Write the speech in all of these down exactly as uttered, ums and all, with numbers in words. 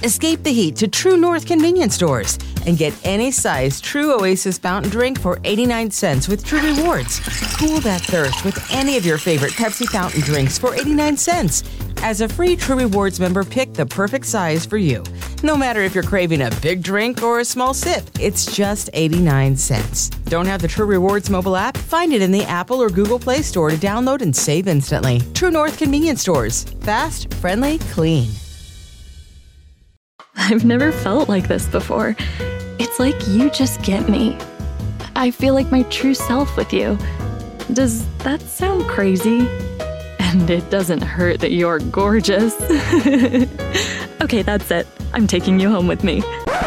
Escape the heat to True North convenience stores and get any size True Oasis fountain drink for eighty-nine cents with True Rewards. Cool that thirst with any of your favorite Pepsi fountain drinks for eighty-nine cents. As a free True Rewards member, pick the perfect size for you. No matter if you're craving a big drink or a small sip, it's just eighty-nine cents. Don't have the True Rewards mobile app? Find it in the Apple or Google Play Store to download and save instantly. True North convenience stores. Fast, friendly, clean. I've never felt like this before. It's like you just get me. I feel like my true self with you. Does that sound crazy? And it doesn't hurt that you're gorgeous. Okay, that's it. I'm taking you home with me.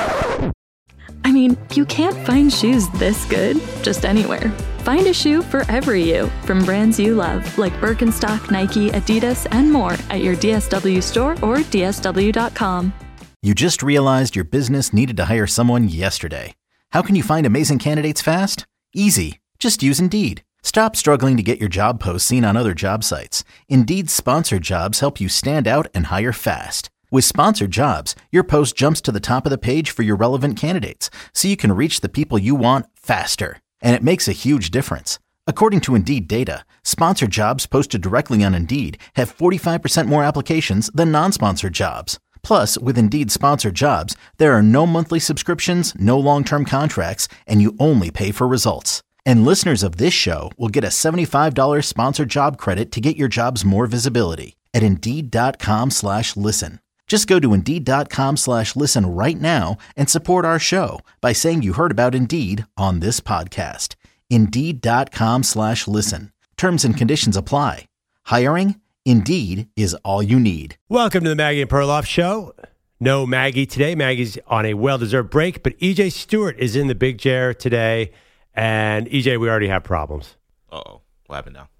I mean, you can't find shoes this good just anywhere. Find a shoe for every you from brands you love, like Birkenstock, Nike, Adidas, and more at your D S W store or D S W dot com. You just realized your business needed to hire someone yesterday. How can you find amazing candidates fast? Easy. Just use Indeed. Stop struggling to get your job posts seen on other job sites. Indeed's sponsored jobs help you stand out and hire fast. With sponsored jobs, your post jumps to the top of the page for your relevant candidates, so you can reach the people you want faster. And it makes a huge difference. According to Indeed data, sponsored jobs posted directly on Indeed have forty-five percent more applications than non-sponsored jobs. Plus, with Indeed sponsored jobs, there are no monthly subscriptions, no long-term contracts, and you only pay for results. And listeners of this show will get a seventy-five dollars sponsored job credit to get your jobs more visibility at Indeed.com slash listen. Just go to Indeed.com slash listen right now and support our show by saying you heard about Indeed on this podcast. Indeed.com slash listen. Terms and conditions apply. Hiring? Indeed is all you need. Welcome to the Maggie and Perloff Show. No Maggie today. Maggie's on a well-deserved break, but E J Stewart is in the big chair today. And E J, we already have problems. Uh-oh. What happened now?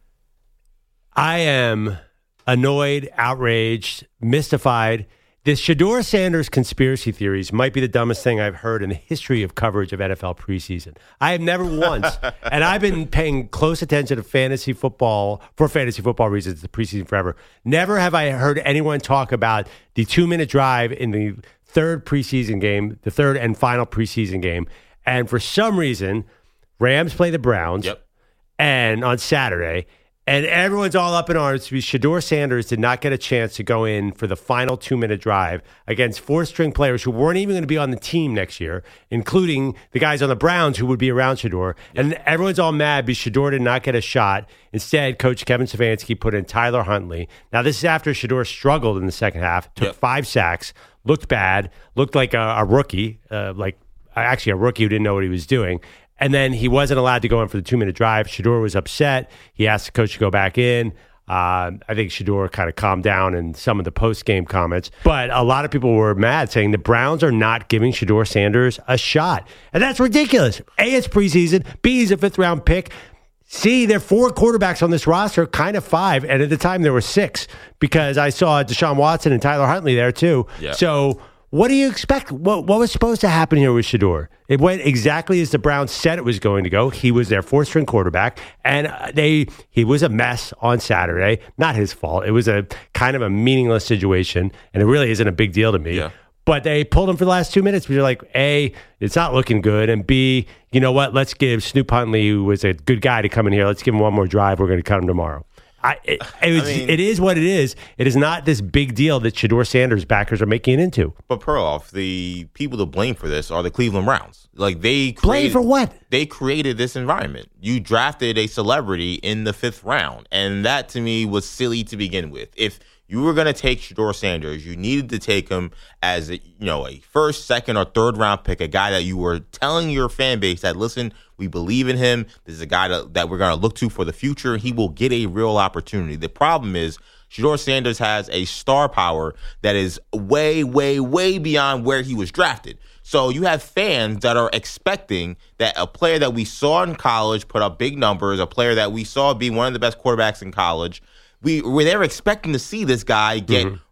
I am annoyed, outraged, mystified. This Shedeur Sanders conspiracy theories might be the dumbest thing I've heard in the history of coverage of N F L preseason. I have never once, and I've been paying close attention to fantasy football, for fantasy football reasons, the preseason forever. Never have I heard anyone talk about the two-minute drive in the third preseason game, the third and final preseason game. And for some reason, Rams play the Browns yep. and on Saturday, and everyone's all up in arms because Shedeur Sanders did not get a chance to go in for the final two-minute drive against four-string players who weren't even going to be on the team next year, including the guys on the Browns who would be around Shedeur. Yep. And everyone's all mad because Shedeur did not get a shot. Instead, Coach Kevin Stefanski put in Tyler Huntley. Now, this is after Shedeur struggled in the second half, took yep. five sacks, looked bad, looked like a, a rookie, uh, like actually a rookie who didn't know what he was doing. And then he wasn't allowed to go in for the two-minute drive. Shedeur was upset. He asked the coach to go back in. Uh, I think Shedeur kind of calmed down in some of the post-game comments. But a lot of people were mad, saying the Browns are not giving Shedeur Sanders a shot. And that's ridiculous. A, it's preseason. B, he's a fifth-round pick. C, there are four quarterbacks on this roster, kind of five. And at the time, there were six because I saw Deshaun Watson and Tyler Huntley there, too. Yep. So what do you expect? What, what was supposed to happen here with Shedeur? It went exactly as the Browns said it was going to go. He was their fourth-string quarterback, and they he was a mess on Saturday. Not his fault. It was a kind of a meaningless situation, and it really isn't a big deal to me. Yeah. But they pulled him for the last two minutes because you're like, A, it's not looking good, and B, you know what? Let's give Snoop Huntley, who was a good guy, to come in here. Let's give him one more drive. We're going to cut him tomorrow. I, it, it, was, I mean, it is what it is. It is not this big deal that Shedeur Sanders backers are making it into. But Perloff, the people to blame for this are the Cleveland Browns. Like they created, blame for what? They created this environment. You drafted a celebrity in the fifth round, and that to me was silly to begin with. If you were going to take Shedeur Sanders, you needed to take him as a, you know, a first, second, or third round pick, a guy that you were telling your fan base that, listen, we believe in him. This is a guy that, that we're going to look to for the future. He will get a real opportunity. The problem is Shedeur Sanders has a star power that is way, way, way beyond where he was drafted. So you have fans that are expecting that a player that we saw in college put up big numbers, a player that we saw being one of the best quarterbacks in college, We were they were expecting to see this guy get mm-hmm.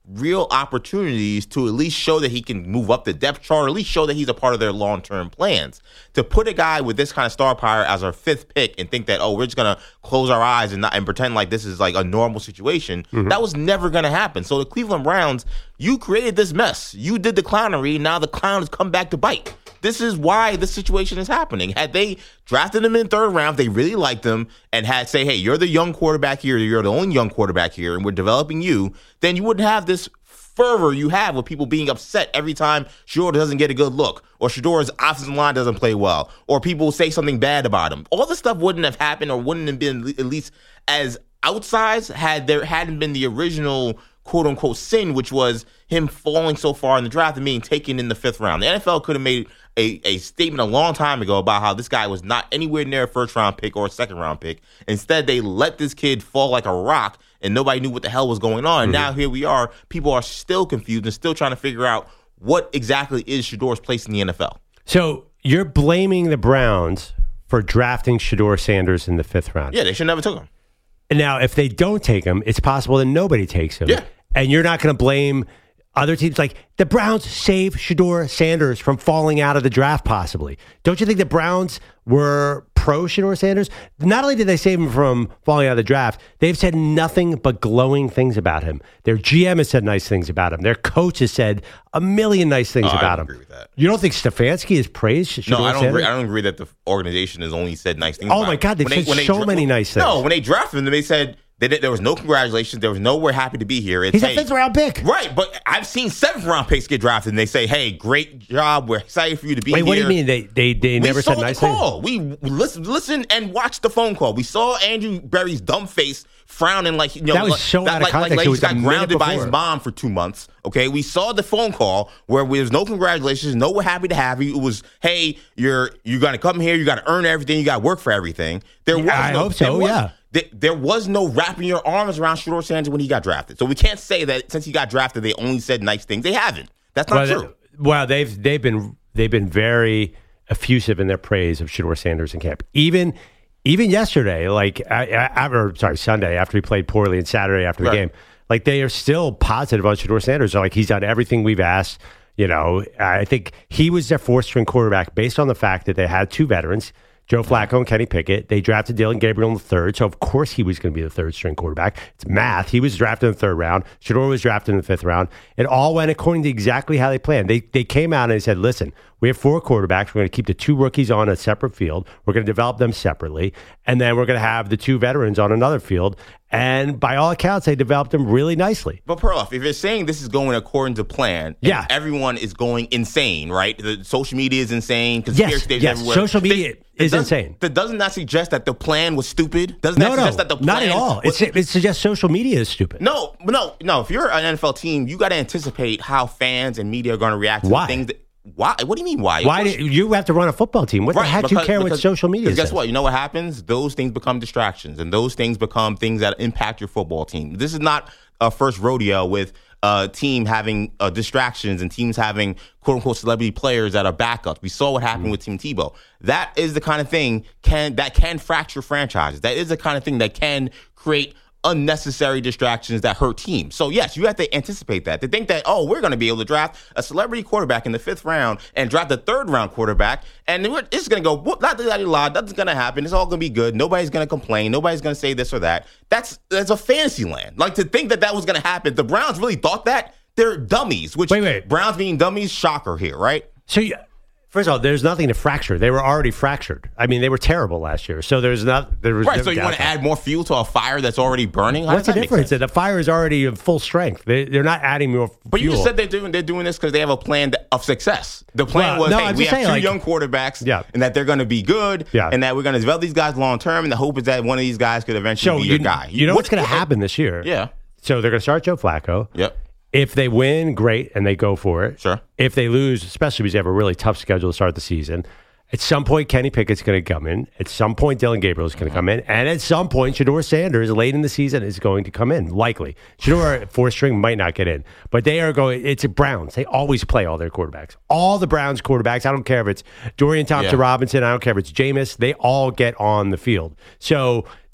real opportunities to at least show that he can move up the depth chart, or at least show that he's a part of their long-term plans. To put a guy with this kind of star power as our fifth pick and think that, oh, we're just going to close our eyes and not, and pretend like this is like a normal situation, mm-hmm. that was never going to happen. So the Cleveland Browns, you created this mess. You did the clownery. Now the clown has come back to bite. This is why this situation is happening. Had they drafted him in the third round, they really liked him, and had say, hey, you're the young quarterback here, you're the only young quarterback here, and we're developing you, then you wouldn't have this fervor you have with people being upset every time Shedeur doesn't get a good look, or Shedor's offensive line doesn't play well, or people say something bad about him. All this stuff wouldn't have happened, or wouldn't have been at least as outsized had there hadn't been the original quote-unquote sin, which was him falling so far in the draft and being taken in the fifth round. The N F L could have made a, a statement a long time ago about how this guy was not anywhere near a first-round pick or a second-round pick. Instead, they let this kid fall like a rock, and nobody knew what the hell was going on. And mm-hmm. now here we are. People are still confused and still trying to figure out what exactly is Shedor's place in the N F L. So you're blaming the Browns for drafting Shedeur Sanders in the fifth round. Yeah, they should never took him. And now, if they don't take him, it's possible that nobody takes him. Yeah. And you're not going to blame other teams. Like, the Browns saved Shedeur Sanders from falling out of the draft, possibly. Don't you think the Browns were pro Shedeur Sanders? Not only did they save him from falling out of the draft, they've said nothing but glowing things about him. Their G M has said nice things about him. Their coach has said a million nice things oh, about I don't him. Agree with that. You don't think Stefanski has praised Shedeur No, I don't Sanders? agree. I don't agree that the organization has only said nice things Oh, about my him. God. They've When said they, so dra- many nice things. No, when they drafted him, they said they did, there was no congratulations. There was no we're happy to be here. It's, He's hey, a fifth-round pick. Right, but I've seen seventh-round picks get drafted, and they say, hey, great job. We're excited for you to be Wait, here. what do you mean? They they, they never said nice we things? saw the call. We listen, listen and watch the phone call. We saw Andrew Berry's dumb face frowning like, you know, that was like, so that, out of like, context. like, like it was he got a grounded by his before. mom for two months. Okay, we saw the phone call where there was no congratulations, no we're happy to have you. It was, hey, you're you're gonna come here, you got to earn everything, you got to work for everything. There was I no, hope so. there was, Yeah. There, there was no wrapping your arms around Shedeur Sanders when he got drafted. So we can't say that since he got drafted, they only said nice things. They haven't. That's not well, true. They, well, they've they've been they've been very effusive in their praise of Shedeur Sanders in camp. Even even yesterday, like after sorry Sunday after he played poorly, and Saturday after the right. game, like they are still positive on Shedeur Sanders. They're like, he's done everything we've asked. You know, I think he was their fourth string quarterback based on the fact that they had two veterans, Joe Flacco and Kenny Pickett. They drafted Dylan Gabriel in the third, so of course he was going to be the third string quarterback. It's math. He was drafted in the third round. Shedeur was drafted in the fifth round. It all went according to exactly how they planned. They they came out and they said, listen, we have four quarterbacks. We're going to keep the two rookies on a separate field. We're going to develop them separately. And then we're going to have the two veterans on another field. And by all accounts, they developed them really nicely. But Perloff, if you're saying this is going according to plan, yeah. everyone is going insane, right? The social media is insane. Conspiracy yes, theories yes. everywhere. Social media they, is does, insane. That doesn't that suggest that the plan was stupid? Doesn't no, that no, suggest that the plan not at all. Was, it's, it suggests social media is stupid. No, no, no. If you're an N F L team, you got to anticipate how fans and media are going to react to Why? things that. Why? What do you mean? Why? Why do you have to run a football team? What right, the heck do because, you care because, what social media says? Guess what? You know what happens? Those things become distractions, and those things become things that impact your football team. This is not a first rodeo with a team having uh, distractions and teams having quote unquote celebrity players that are backups. We saw what happened mm-hmm. with Tim Tebow. That is the kind of thing can that can fracture franchises. That is the kind of thing that can create unnecessary distractions that hurt teams. So, yes, you have to anticipate that. To think that, oh, we're going to be able to draft a celebrity quarterback in the fifth round and draft a third-round quarterback, and it's going to go, whoop, la, la, la, la, that's going to happen. It's all going to be good. Nobody's going to complain. Nobody's going to say this or that. That's that's a fantasy land. Like, to think that that was going to happen, the Browns really thought that? They're dummies, which wait, wait. Browns being dummies, shocker here, right? So, you... First of all, there's nothing to fracture. They were already fractured. I mean, they were terrible last year. So there's not. There was right. No so you want to add more fuel to a fire that's already burning? How What's the difference? The fire is already of full strength. They, they're not adding more fuel. But you just said they're doing they're doing this because they have a plan of success. The plan well, was, no, hey, I'm we just have saying, two like, young quarterbacks, yeah. and that they're going to be good, yeah. and that we're going to develop these guys long term. And the hope is that one of these guys could eventually so be you, your guy. You know what's going to happen this year? Yeah. So they're going to start Joe Flacco. Yep. If they win, great, and they go for it. Sure. If they lose, especially because they have a really tough schedule to start the season, at some point Kenny Pickett's going to come in. At some point Dylan Gabriel is going to come in. And at some point Shedeur Sanders, late in the season, is going to come in, likely. Shedeur, fourth string, might not get in. But they are going, it's a Browns. They always play all their quarterbacks. All the Browns quarterbacks, I don't care if it's Dorian Thompson-Robinson, yeah. I don't care if it's Jameis, they all get on the field. So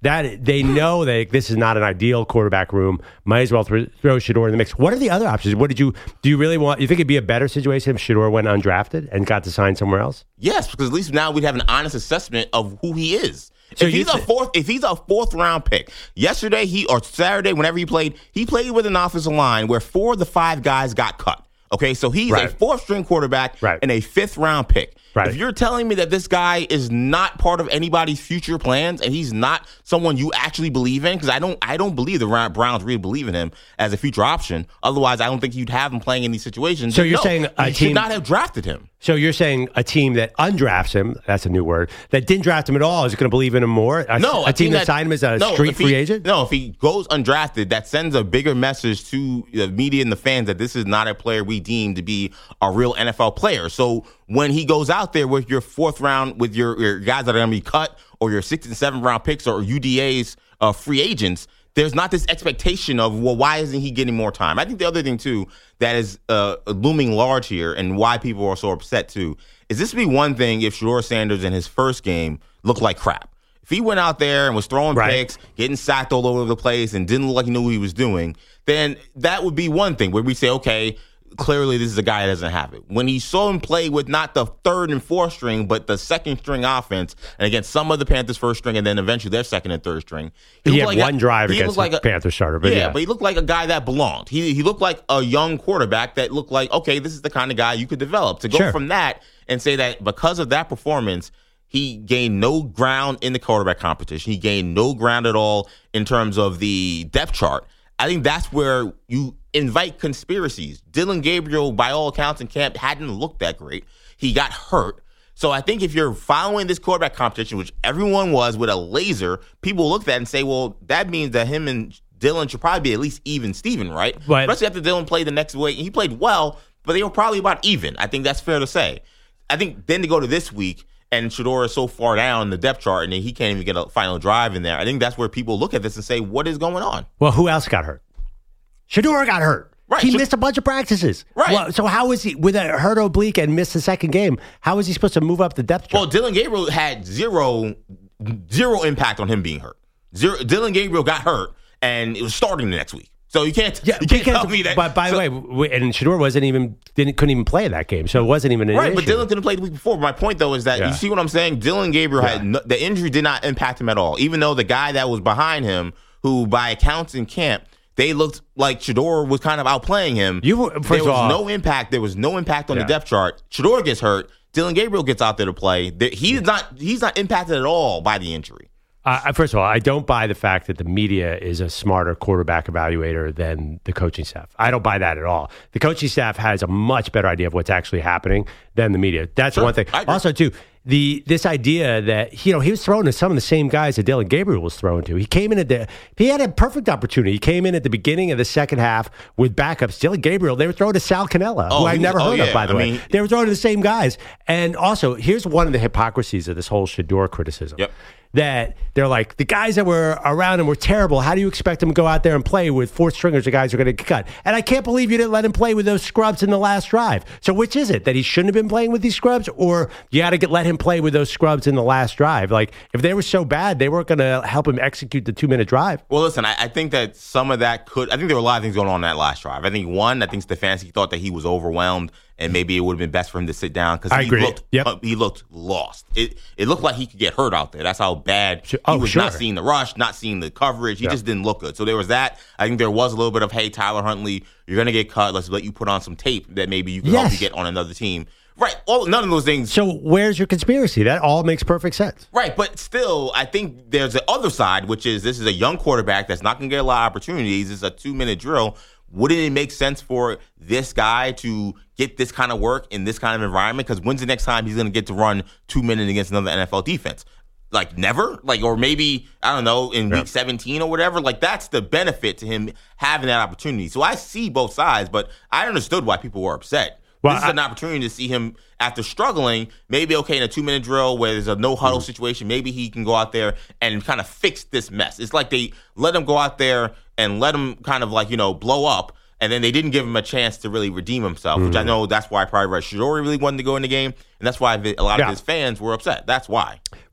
That they know that this is not an ideal quarterback room. Might as well throw, throw Shedeur in the mix. What are the other options? What did you do? You really want? You think it'd be a better situation if Shedeur went undrafted and got to sign somewhere else? Yes, because at least now we'd have an honest assessment of who he is. So if he's th- a fourth, if he's a fourth round pick, yesterday he or Saturday, whenever he played, he played with an offensive line where four of the five guys got cut. Okay, so he's right. a fourth string quarterback right. and a fifth round pick. Right. If you're telling me that this guy is not part of anybody's future plans and he's not someone you actually believe in, because I don't, I don't believe the Browns really believe in him as a future option. Otherwise, I don't think you'd have him playing in these situations. So you're no, saying a you team should not have drafted him. So you're saying a team that undrafts him, that's a new word, that didn't draft him at all is going to believe in him more? A, no. A, a team, team that, that signed him as a no, street he, free agent? No, if he goes undrafted, that sends a bigger message to the media and the fans that this is not a player we deem to be a real N F L player. So when he goes out there with your fourth round, with your, your guys that are going to be cut, or your sixth and seventh round picks, or U D As, uh, free agents, there's not this expectation of, well, why isn't he getting more time? I think the other thing, too, that is uh, looming large here and why people are so upset, too, is this would be one thing if Shedeur Sanders in his first game looked like crap. If he went out there and was throwing right. picks, getting sacked all over the place, and didn't look like he knew what he was doing, then that would be one thing where we say, okay, clearly this is a guy that doesn't have it. When he saw him play with not the third and fourth string, but the second string offense, and against some of the Panthers' first string, and then eventually their second and third string. He, he had like one a, drive against like the a, Panthers starter. But yeah, yeah, but he looked like a guy that belonged. He he looked like a young quarterback that looked like, okay, this is the kind of guy you could develop. To go sure. from that and say that because of that performance, he gained no ground in the quarterback competition. He gained no ground at all in terms of the depth chart. I think that's where you invite conspiracies. Dillon Gabriel, by all accounts in camp, hadn't looked that great. He got hurt. So I think if you're following this quarterback competition, which everyone was with a laser, people look at that and say, well, that means that him and Dillon should probably be at least even Steven, right? Right. Especially after Dillon played the next week. He played well, but they were probably about even. I think that's fair to say. I think then to go to this week, and Shedeur is so far down the depth chart, and he can't even get a final drive in there. I think that's where people look at this and say, what is going on? Well, who else got hurt? Shedeur got hurt. Right. He Sh- missed a bunch of practices. Right. Well, so how is he, with a hurt oblique and missed the second game, how is he supposed to move up the depth chart? Well, Dillon Gabriel had zero, zero impact on him being hurt. Zero. Dillon Gabriel got hurt, and it was starting the next week. So you can't, yeah, you can't because, tell me that. But by so, the way, and Shedeur wasn't even didn't couldn't even play that game, so it wasn't even an right. issue. But Dillon couldn't play the week before. My point though is that yeah. you see what I'm saying. Dillon Gabriel yeah. had no, the injury did not impact him at all. Even though the guy that was behind him, who by accounts in camp, they looked like Shedeur was kind of outplaying him. You first there was of all, no impact. There was no impact on yeah. the depth chart. Shedeur gets hurt. Dillon Gabriel gets out there to play. He's not. He's not impacted at all by the injury. Uh, first of all, I don't buy the fact that the media is a smarter quarterback evaluator than the coaching staff. I don't buy that at all. The coaching staff has a much better idea of what's actually happening than the media. That's Sure, one thing. Also, too, the this idea that, you know, he was throwing to some of the same guys that Dillon Gabriel was throwing to. He came in at the he had a perfect opportunity. He came in at the beginning of the second half with backups. Dillon Gabriel, they were throwing to Sal Cannella, oh, who I've never oh, heard yeah. of, by the I way. mean, they were throwing to the same guys. And also, here's one of the hypocrisies of this whole Shedeur criticism. Yep. That they're like, the guys that were around him were terrible. How do you expect them to go out there and play with fourth stringers, the guys who are going to get cut? And I can't believe you didn't let him play with those scrubs in the last drive. So which is it? That he shouldn't have been playing with these scrubs? Or you got to get let him play with those scrubs in the last drive? Like, if they were so bad, they weren't going to help him execute the two-minute drive. Well, listen, I, I think that some of that could, I think there were a lot of things going on in that last drive. I think, one, I think Stefanski thought that he was overwhelmed, and maybe it would have been best for him to sit down because he agree. looked Yep. uh, he looked lost. It it looked like he could get hurt out there. That's how bad he oh, was sure. not seeing the rush, not seeing the coverage. He Yep. just didn't look good. So there was that. I think there was a little bit of, hey, Tyler Huntley, you're going to get cut. Let's let you put on some tape that maybe you can help Yes. you get on another team. Right. All none of those things. So where's your conspiracy? That all makes perfect sense. Right, but still, I think there's the other side, which is this is a young quarterback that's not going to get a lot of opportunities. It's a two-minute drill. Wouldn't it make sense for this guy to get this kind of work in this kind of environment? Because when's the next time he's going to get to run two minutes against another N F L defense? Like never? Like, or maybe, I don't know, in yeah. week seventeen or whatever? Like, that's the benefit to him having that opportunity. So I see both sides, but I understood why people were upset. Well, this is I, an opportunity to see him after struggling, maybe, okay, in a two-minute drill where there's a no-huddle mm-hmm. situation, maybe he can go out there and kind of fix this mess. It's like they let him go out there and let him kind of like, you know, blow up, and then they didn't give him a chance to really redeem himself, mm-hmm. which I know that's why probably Shedeur really wanted to go in the game, and that's why a lot of yeah. his fans were upset. That's why. Well,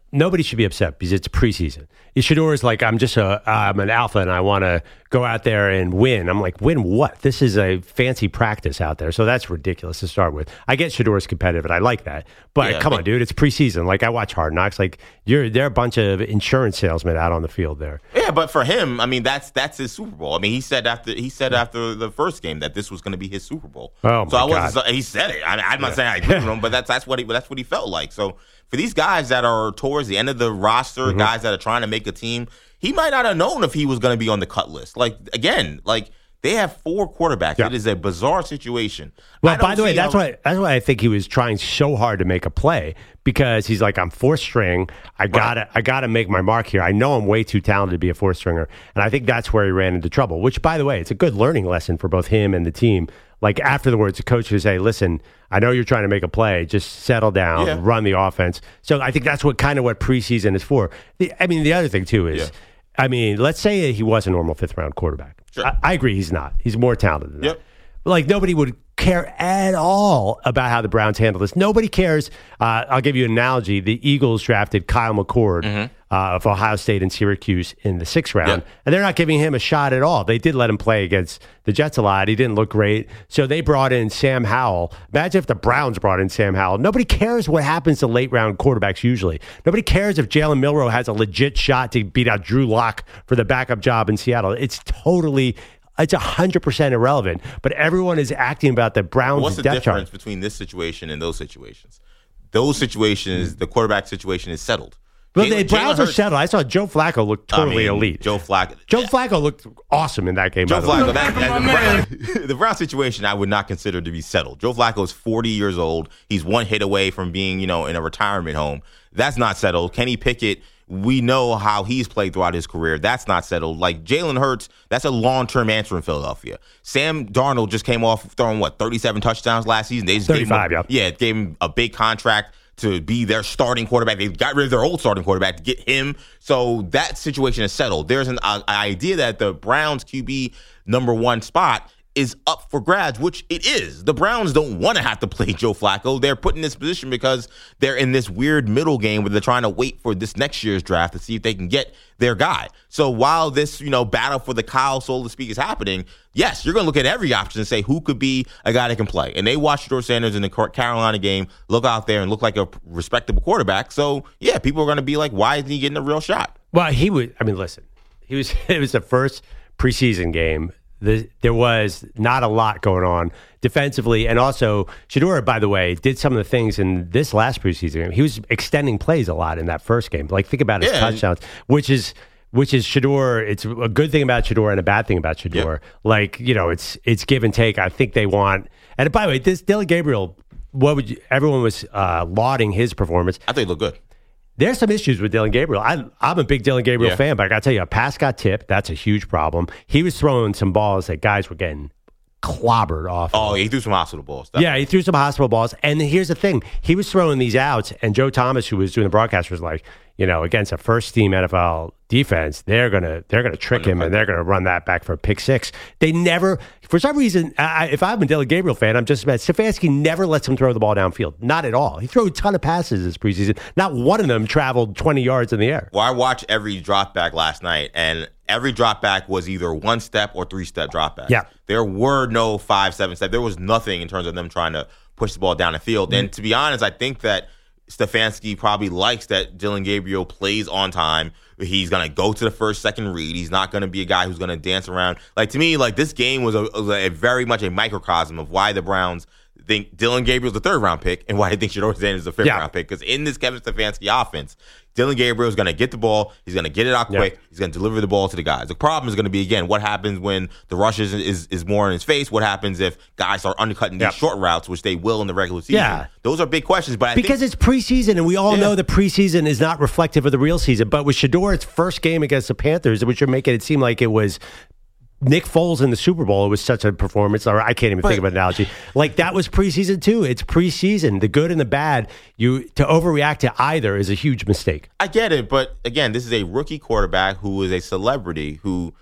nobody should be upset because it's preseason. Shedeur is like, I'm just a, I'm an alpha and I want to go out there and win. I'm like, win what? This is a fancy practice out there. So that's ridiculous to start with. I get Shedeur's competitive and I like that. But yeah, come on, dude, it's preseason. Like, I watch Hard Knocks. Like, you're they're a bunch of insurance salesmen out on the field there. Yeah, but for him, I mean, that's that's his Super Bowl. I mean, he said after he said after the first game that this was going to be his Super Bowl. Oh my so I God. wasn't. He said it. I, I'm not yeah. saying I agree with him, but that's that's what he that's what he felt like. So for these guys that are towards the end of the roster, mm-hmm. guys that are trying to make a team, he might not have known if he was going to be on the cut list. Like, again, like they have four quarterbacks. Yeah. It is a bizarre situation. Well, by the way, that's how- why that's why I think he was trying so hard to make a play, because he's like, I'm fourth string. I gotta right. I gotta make my mark here. I know I'm way too talented to be a fourth stringer, and I think that's where he ran into trouble. Which, by the way, it's a good learning lesson for both him and the team. Like, after the words, the coach would say, listen, I know you're trying to make a play. Just settle down, yeah. run the offense. So I think that's what kind of what preseason is for. The, I mean, the other thing, too, is, yeah. I mean, let's say he was a normal fifth-round quarterback. Sure. I, I agree he's not. He's more talented than yep. that. But, like, nobody would care at all about how the Browns handle this. Nobody cares. Uh, I'll give you an analogy. The Eagles drafted Kyle McCord mm-hmm. uh, of Ohio State and Syracuse in the sixth round, yep. and they're not giving him a shot at all. They did let him play against the Jets a lot. He didn't look great, so they brought in Sam Howell. Imagine if the Browns brought in Sam Howell. Nobody cares what happens to late-round quarterbacks usually. Nobody cares if Jalen Milroe has a legit shot to beat out Drew Lock for the backup job in Seattle. It's totally... It's one hundred percent irrelevant, but everyone is acting about the Browns' What's the depth difference chart. between this situation and those situations? Those situations, the quarterback situation is settled. Well, Jalen, the Browns Jalen are settled. I saw Joe Flacco look totally I mean, elite. Joe Flacco. Joe Flacco looked awesome in that game. Joe by the Flacco. way. That, that, the, Brown, the Brown situation, I would not consider to be settled. Joe Flacco is forty years old. He's one hit away from being, you know, in a retirement home. That's not settled. Kenny Pickett, we know how he's played throughout his career. That's not settled. Like Jalen Hurts, that's a long-term answer in Philadelphia. Sam Darnold just came off throwing, what, thirty-seven touchdowns last season? They just thirty-five, gave him, yeah. Yeah, gave him a big contract to be their starting quarterback. They got rid of their old starting quarterback to get him. So that situation is settled. There's an uh, idea that the Browns Q B number one spot is up for grabs, which it is. The Browns don't want to have to play Joe Flacco. They're put in this position because they're in this weird middle game where they're trying to wait for this next year's draft to see if they can get their guy. So while this, you know, battle for the Kyle, so to speak, is happening, yes, you're going to look at every option and say who could be a guy that can play. And they watched Shedeur Sanders in the Carolina game look out there and look like a respectable quarterback. So, yeah, people are going to be like, why isn't he getting a real shot? Well, he would. I mean, listen, he was. It was the first preseason game. The, there was not a lot going on defensively. And also, Shedeur, by the way, did some of the things in this last preseason game. He was extending plays a lot in that first game. Like, think about his yeah. touchdowns, which is which is Shedeur. It's a good thing about Shedeur and a bad thing about Shedeur. Yep. Like, you know, it's it's give and take. I think they want. And by the way, this Dillon Gabriel, what would you, everyone was uh, lauding his performance. I think he looked good. There's some issues with Dillon Gabriel. I, I'm a big Dillon Gabriel yeah. fan, but I got to tell you, a pass got tipped. That's a huge problem. He was throwing some balls that guys were getting clobbered off. Oh, he threw some hospital balls. Definitely. Yeah, he threw some hospital balls. And here's the thing. He was throwing these outs, and Joe Thomas, who was doing the broadcast, was like, you know, against a first-team N F L defense, they're gonna they're gonna trick him, and they're gonna run that back for a pick six. They never, for some reason, I, if I'm a Dillon Gabriel fan, I'm just about Stefanski never lets him throw the ball downfield. Not at all. He threw a ton of passes this preseason. Not one of them traveled twenty yards in the air. Well, I watched every drop back last night, and every drop back was either one step or three step drop back. Yeah. There were no five, seven step. There was nothing in terms of them trying to push the ball down the field. Mm-hmm. And to be honest, I think that Stefanski probably likes that Dillon Gabriel plays on time. He's going to go to the first, second read. He's not going to be a guy who's going to dance around. Like, to me, like, this game was, a, was a very much a microcosm of why the Browns think Dillon Gabriel's the third round pick and why I think Shedeur Sanders is the fifth yeah. round pick. Because in this Kevin Stefanski offense, Dillon Gabriel is going to get the ball. He's going to get it out quick. Yeah. He's going to deliver the ball to the guys. The problem is going to be, again, what happens when the rush is, is, is more in his face? What happens if guys start undercutting these yep. short routes, which they will in the regular season? Yeah. Those are big questions. But I Because think, it's preseason, and we all yeah. know the preseason is not reflective of the real season. But with Shedeur's first game against the Panthers, which are making it seem like it was Nick Foles in the Super Bowl, it was such a performance. Or I can't even but, think of an analogy. Like, that was preseason too. It's preseason. The good and the bad. You to overreact to either is a huge mistake. I get it, but again, this is a rookie quarterback who is a celebrity who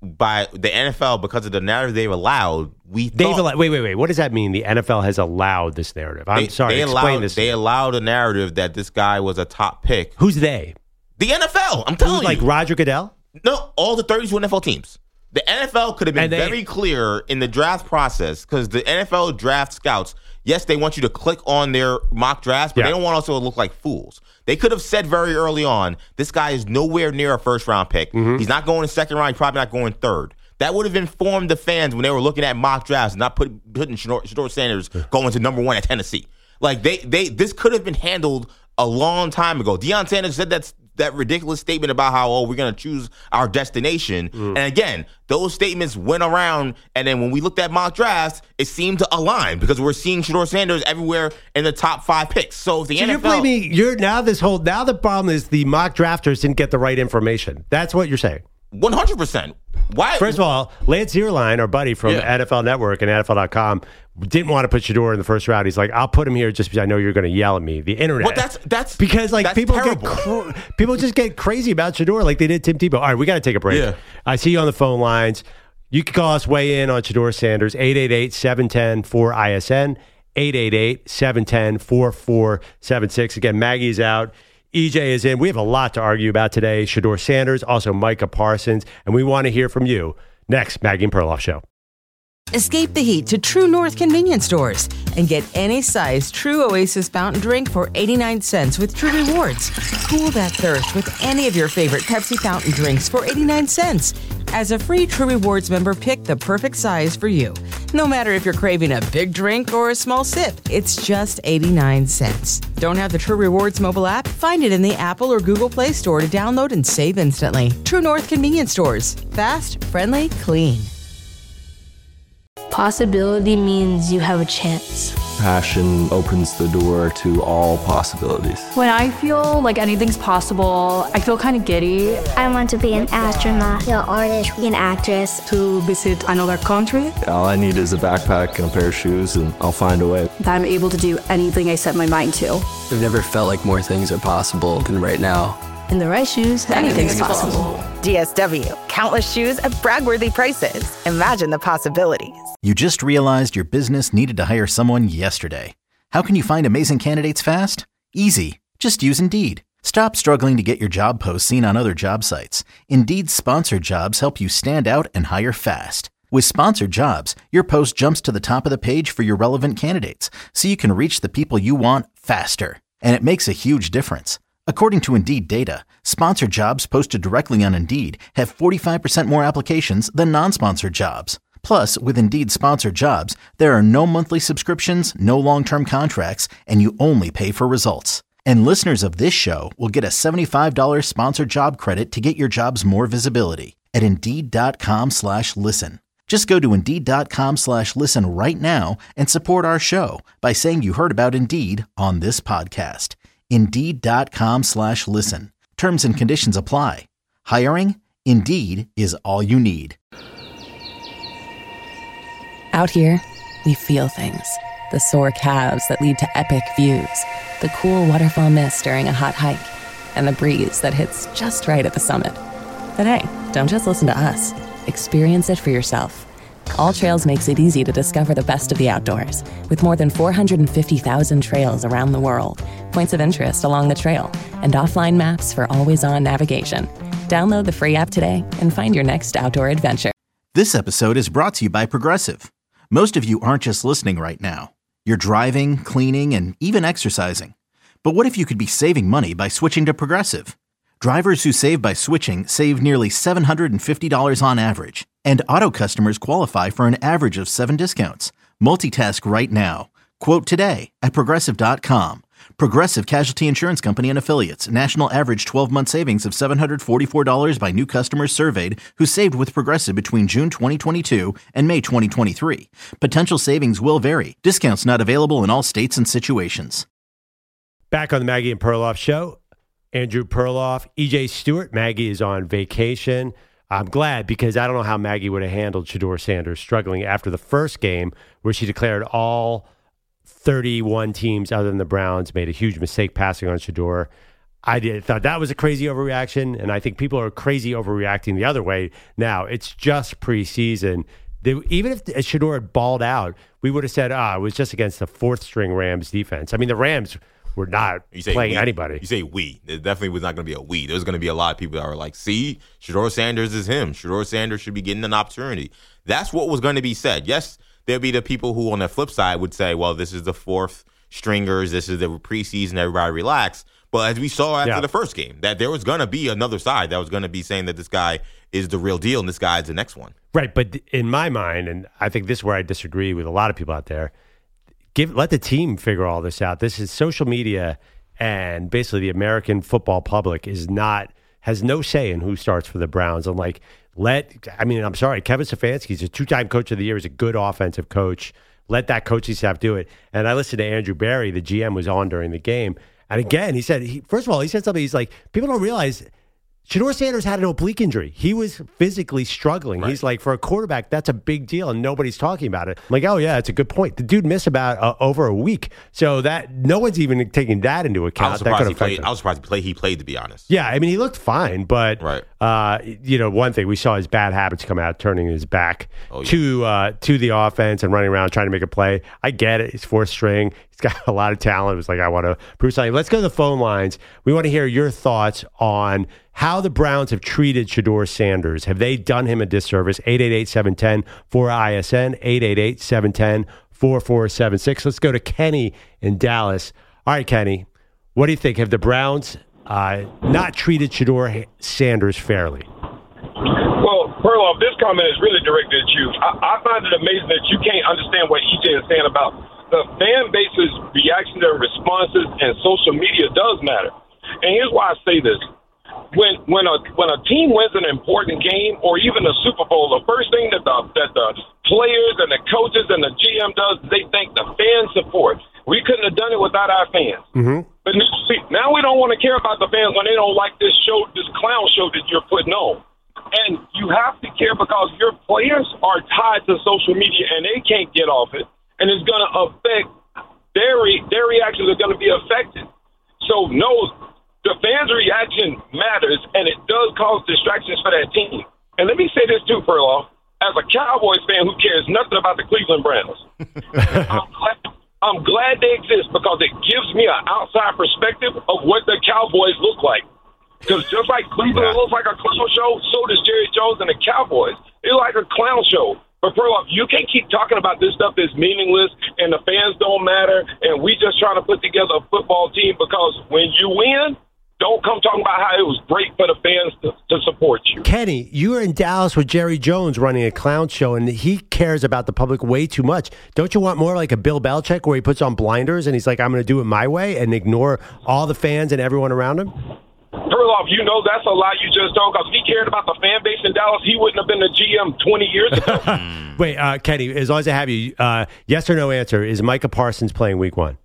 by the N F L, because of the narrative they've allowed, we They've thought, allowed, wait, wait, wait. What does that mean? The N F L has allowed this narrative. I'm they, sorry. They explain allowed, this. They allowed a narrative that this guy was a top pick. Who's they? The N F L. I'm telling Who's, like you. Roger Goodell? No, all the thirty-two N F L teams. The N F L could have been they, very clear in the draft process, because the N F L draft scouts, yes, they want you to click on their mock drafts, but yeah. they don't want also to look like fools. They could have said very early on, this guy is nowhere near a first-round pick. Mm-hmm. He's not going in second round. He's probably not going third. That would have informed the fans when they were looking at mock drafts, not put, putting Shedeur, Shedeur Sanders going to number one at Tennessee. Like, they, they, this could have been handled a long time ago. Deion Sanders said that's that ridiculous statement about how, oh, we're going to choose our destination. Mm. And again, those statements went around, and then when we looked at mock drafts, it seemed to align, because we're seeing Shedeur Sanders everywhere in the top five picks. So if the so N F L... you're blaming, you're now this whole, now the problem is the mock drafters didn't get the right information. That's what you're saying. one hundred percent. Why? First of all, Lance Zierlein, our buddy from yeah. N F L Network and N F L dot com, didn't want to put Shedeur in the first round. He's like, I'll put him here just because I know you're going to yell at me. The internet. Well, that's that's because like that's people terrible. get cr- people just get crazy about Shedeur like they did Tim Tebow. All right, we got to take a break. Yeah. I see you on the phone lines. You can call us, weigh in on Shedeur Sanders, eight eight eight, seven one zero, four I S N, eight eight eight, seven one zero, four four seven six. Again, Maggie's out. E J is in. We have a lot to argue about today. Shedeur Sanders, also Micah Parsons, and we want to hear from you. Next, Maggie and Perloff Show. Escape the heat to True North convenience stores and get any size True Oasis fountain drink for eighty-nine cents with True Rewards. Cool that thirst with any of your favorite Pepsi fountain drinks for eighty-nine cents. As a free True Rewards member, pick the perfect size for you. No matter if you're craving a big drink or a small sip, it's just eighty-nine cents. Don't have the True Rewards mobile app? Find it in the Apple or Google Play Store to download and save instantly. True North convenience stores. Fast, friendly, clean. Possibility means you have a chance. Passion opens the door to all possibilities. When I feel like anything's possible, I feel kind of giddy. I want to be an astronaut, an artist, an actress. To visit another country. All I need is a backpack and a pair of shoes, and I'll find a way. That I'm able to do anything I set my mind to. I've never felt like more things are possible than right now. In the right shoes, anything's possible. D S W. Countless shoes at brag-worthy prices. Imagine the possibilities. You just realized your business needed to hire someone yesterday. How can you find amazing candidates fast? Easy. Just use Indeed. Stop struggling to get your job posts seen on other job sites. Indeed's sponsored jobs help you stand out and hire fast. With sponsored jobs, your post jumps to the top of the page for your relevant candidates, so you can reach the people you want faster. And it makes a huge difference. According to Indeed data, sponsored jobs posted directly on Indeed have forty-five percent more applications than non-sponsored jobs. Plus, with Indeed sponsored jobs, there are no monthly subscriptions, no long-term contracts, and you only pay for results. And listeners of this show will get a seventy-five dollars sponsored job credit to get your jobs more visibility at Indeed.com slash listen. Just go to Indeed.com slash listen right now and support our show by saying you heard about Indeed on this podcast. Indeed.com slash listen. Terms and conditions apply. Hiring? Indeed is all you need. Out here, we feel things. The sore calves that lead to epic views. The cool waterfall mist during a hot hike. And the breeze that hits just right at the summit. But hey, don't just listen to us. Experience it for yourself. All Trails makes it easy to discover the best of the outdoors, with more than four hundred fifty thousand trails around the world, points of interest along the trail, and offline maps for always-on navigation. Download the free app today and find your next outdoor adventure. This episode is brought to you by Progressive. Most of you aren't just listening right now. You're driving, cleaning, and even exercising. But what if you could be saving money by switching to Progressive? Drivers who save by switching save nearly seven hundred fifty dollars on average. And auto customers qualify for an average of seven discounts. Multitask right now. Quote today at Progressive dot com. Progressive Casualty Insurance Company and Affiliates. National average twelve-month savings of seven hundred forty-four dollars by new customers surveyed who saved with Progressive between June twenty twenty-two and May twenty twenty-three. Potential savings will vary. Discounts not available in all states and situations. Back on the Maggie and Perloff Show. Andrew Perloff, E J Stewart. Maggie is on vacation. I'm glad, because I don't know how Maggie would have handled Shedeur Sanders struggling after the first game where she declared all thirty-one teams other than the Browns made a huge mistake passing on Shedeur. I did, thought that was a crazy overreaction, and I think people are crazy overreacting the other way. Now, it's just preseason. They, even if Shedeur had balled out, we would have said, ah, it was just against the fourth-string Rams defense. I mean, the Rams were not you say playing we, anybody. You say we. It definitely was not going to be a we. There's going to be a lot of people that are like, see, Shedeur Sanders is him. Shedeur Sanders should be getting an opportunity. That's what was going to be said. Yes, there'd be the people who on the flip side would say, well, this is the fourth stringers. This is the preseason. Everybody relax. But as we saw after yeah. the first game, that there was going to be another side that was going to be saying that this guy is the real deal and this guy is the next one. Right. But in my mind, and I think this is where I disagree with a lot of people out there, give let the team figure all this out. This is social media, and basically the American football public is not has no say in who starts for the Browns. I'm like, let I mean, I'm sorry, Kevin Stefanski's a two-time coach of the year. He's a good offensive coach. Let that coaching staff do it. And I listened to Andrew Barry, the G M was on during the game. And again, he said, he, first of all, he said something. He's like, people don't realize Shedeur Sanders had an oblique injury. He was physically struggling. Right. He's like, for a quarterback, that's a big deal, and nobody's talking about it. I'm like, oh, yeah, that's a good point. The dude missed about uh, over a week. So that no one's even taking that into account. I was surprised, he played, I was surprised he, played, he played, to be honest. Yeah, I mean, he looked fine. But, right. uh, you know, one thing, we saw his bad habits come out, turning his back oh, yeah. to uh, to the offense and running around trying to make a play. I get it. He's fourth string. He's got a lot of talent. It was like, I want to prove something. Let's go to the phone lines. We want to hear your thoughts on how the Browns have treated Shedeur Sanders. Have they done him a disservice? eight eight eight, seven one zero, four I S N, eight eight eight, seven one zero, four four seven six. Let's go to Kenny in Dallas. All right, Kenny, what do you think? Have the Browns uh, not treated Shedeur Sanders fairly? Well, Perloff, this comment is really directed at you. I, I find it amazing that you can't understand what E J is saying about the fan base's reaction and responses, and social media does matter. And here's why I say this. When when a when a team wins an important game or even a Super Bowl, the first thing that the that the players and the coaches and the G M does, they thank the fan support. We couldn't have done it without our fans. Mm-hmm. But see, now we don't want to care about the fans when they don't like this show, this clown show that you're putting on. And you have to care because your players are tied to social media and they can't get off it. And it's going to affect their re- their reactions are going to be affected. So no, the fans' reaction matters, and it does cause distractions for that team. And let me say this too, Perloff, as a Cowboys fan who cares nothing about the Cleveland Browns, I'm, glad, I'm glad they exist because it gives me an outside perspective of what the Cowboys look like. Because just like Cleveland yeah. looks like a clown show, so does Jerry Jones and the Cowboys. It's like a clown show. But, Perloff, you can't keep talking about this stuff that's meaningless and the fans don't matter and we just trying to put together a football team because when you win, don't come talking about how it was great for the fans to, to support you. Kenny, you were in Dallas with Jerry Jones running a clown show, and he cares about the public way too much. Don't you want more like a Bill Belichick where he puts on blinders and he's like, I'm going to do it my way and ignore all the fans and everyone around him? Perloff, you know that's a lie you just told because if he cared about the fan base in Dallas, he wouldn't have been the G M twenty years ago. Wait, uh, Kenny, as long as I have you, uh, yes or no answer, is Micah Parsons playing week one?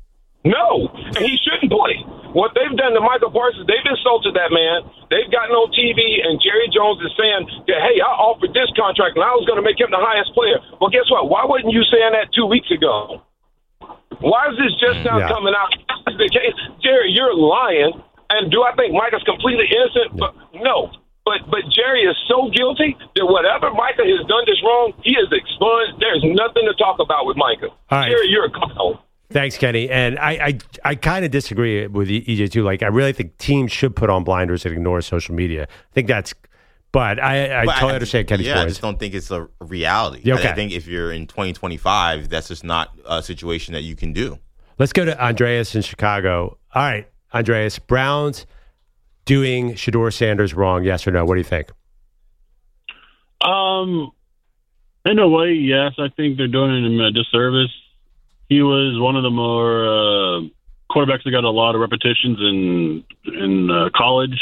No, and he shouldn't play. What they've done to Michael Parsons, they've insulted that man. They've gotten on T V, and Jerry Jones is saying that, hey, I offered this contract, and I was going to make him the highest player. Well, guess what? Why wasn't you saying that two weeks ago? Why is this just now yeah. coming out? Jerry, you're lying. And do I think Micah's completely innocent? But no. But but Jerry is so guilty that whatever Micah has done this wrong, he is expunged. There's nothing to talk about with Micah. All right. Jerry, you're a clown. Thanks, Kenny. And I I, I kind of disagree with E J too. Like, I really think teams should put on blinders and ignore social media. I think that's. But I, I but totally I, understand Kenny's yeah, point. I just don't think it's a reality. Okay. I think if you're in twenty twenty-five, that's just not a situation that you can do. Let's go to Andreas in Chicago. All right. Andreas, Browns doing Shedeur Sanders wrong, yes or no? What do you think? Um, in a way, yes. I think they're doing him a disservice. He was one of the more uh, quarterbacks that got a lot of repetitions in in uh, college,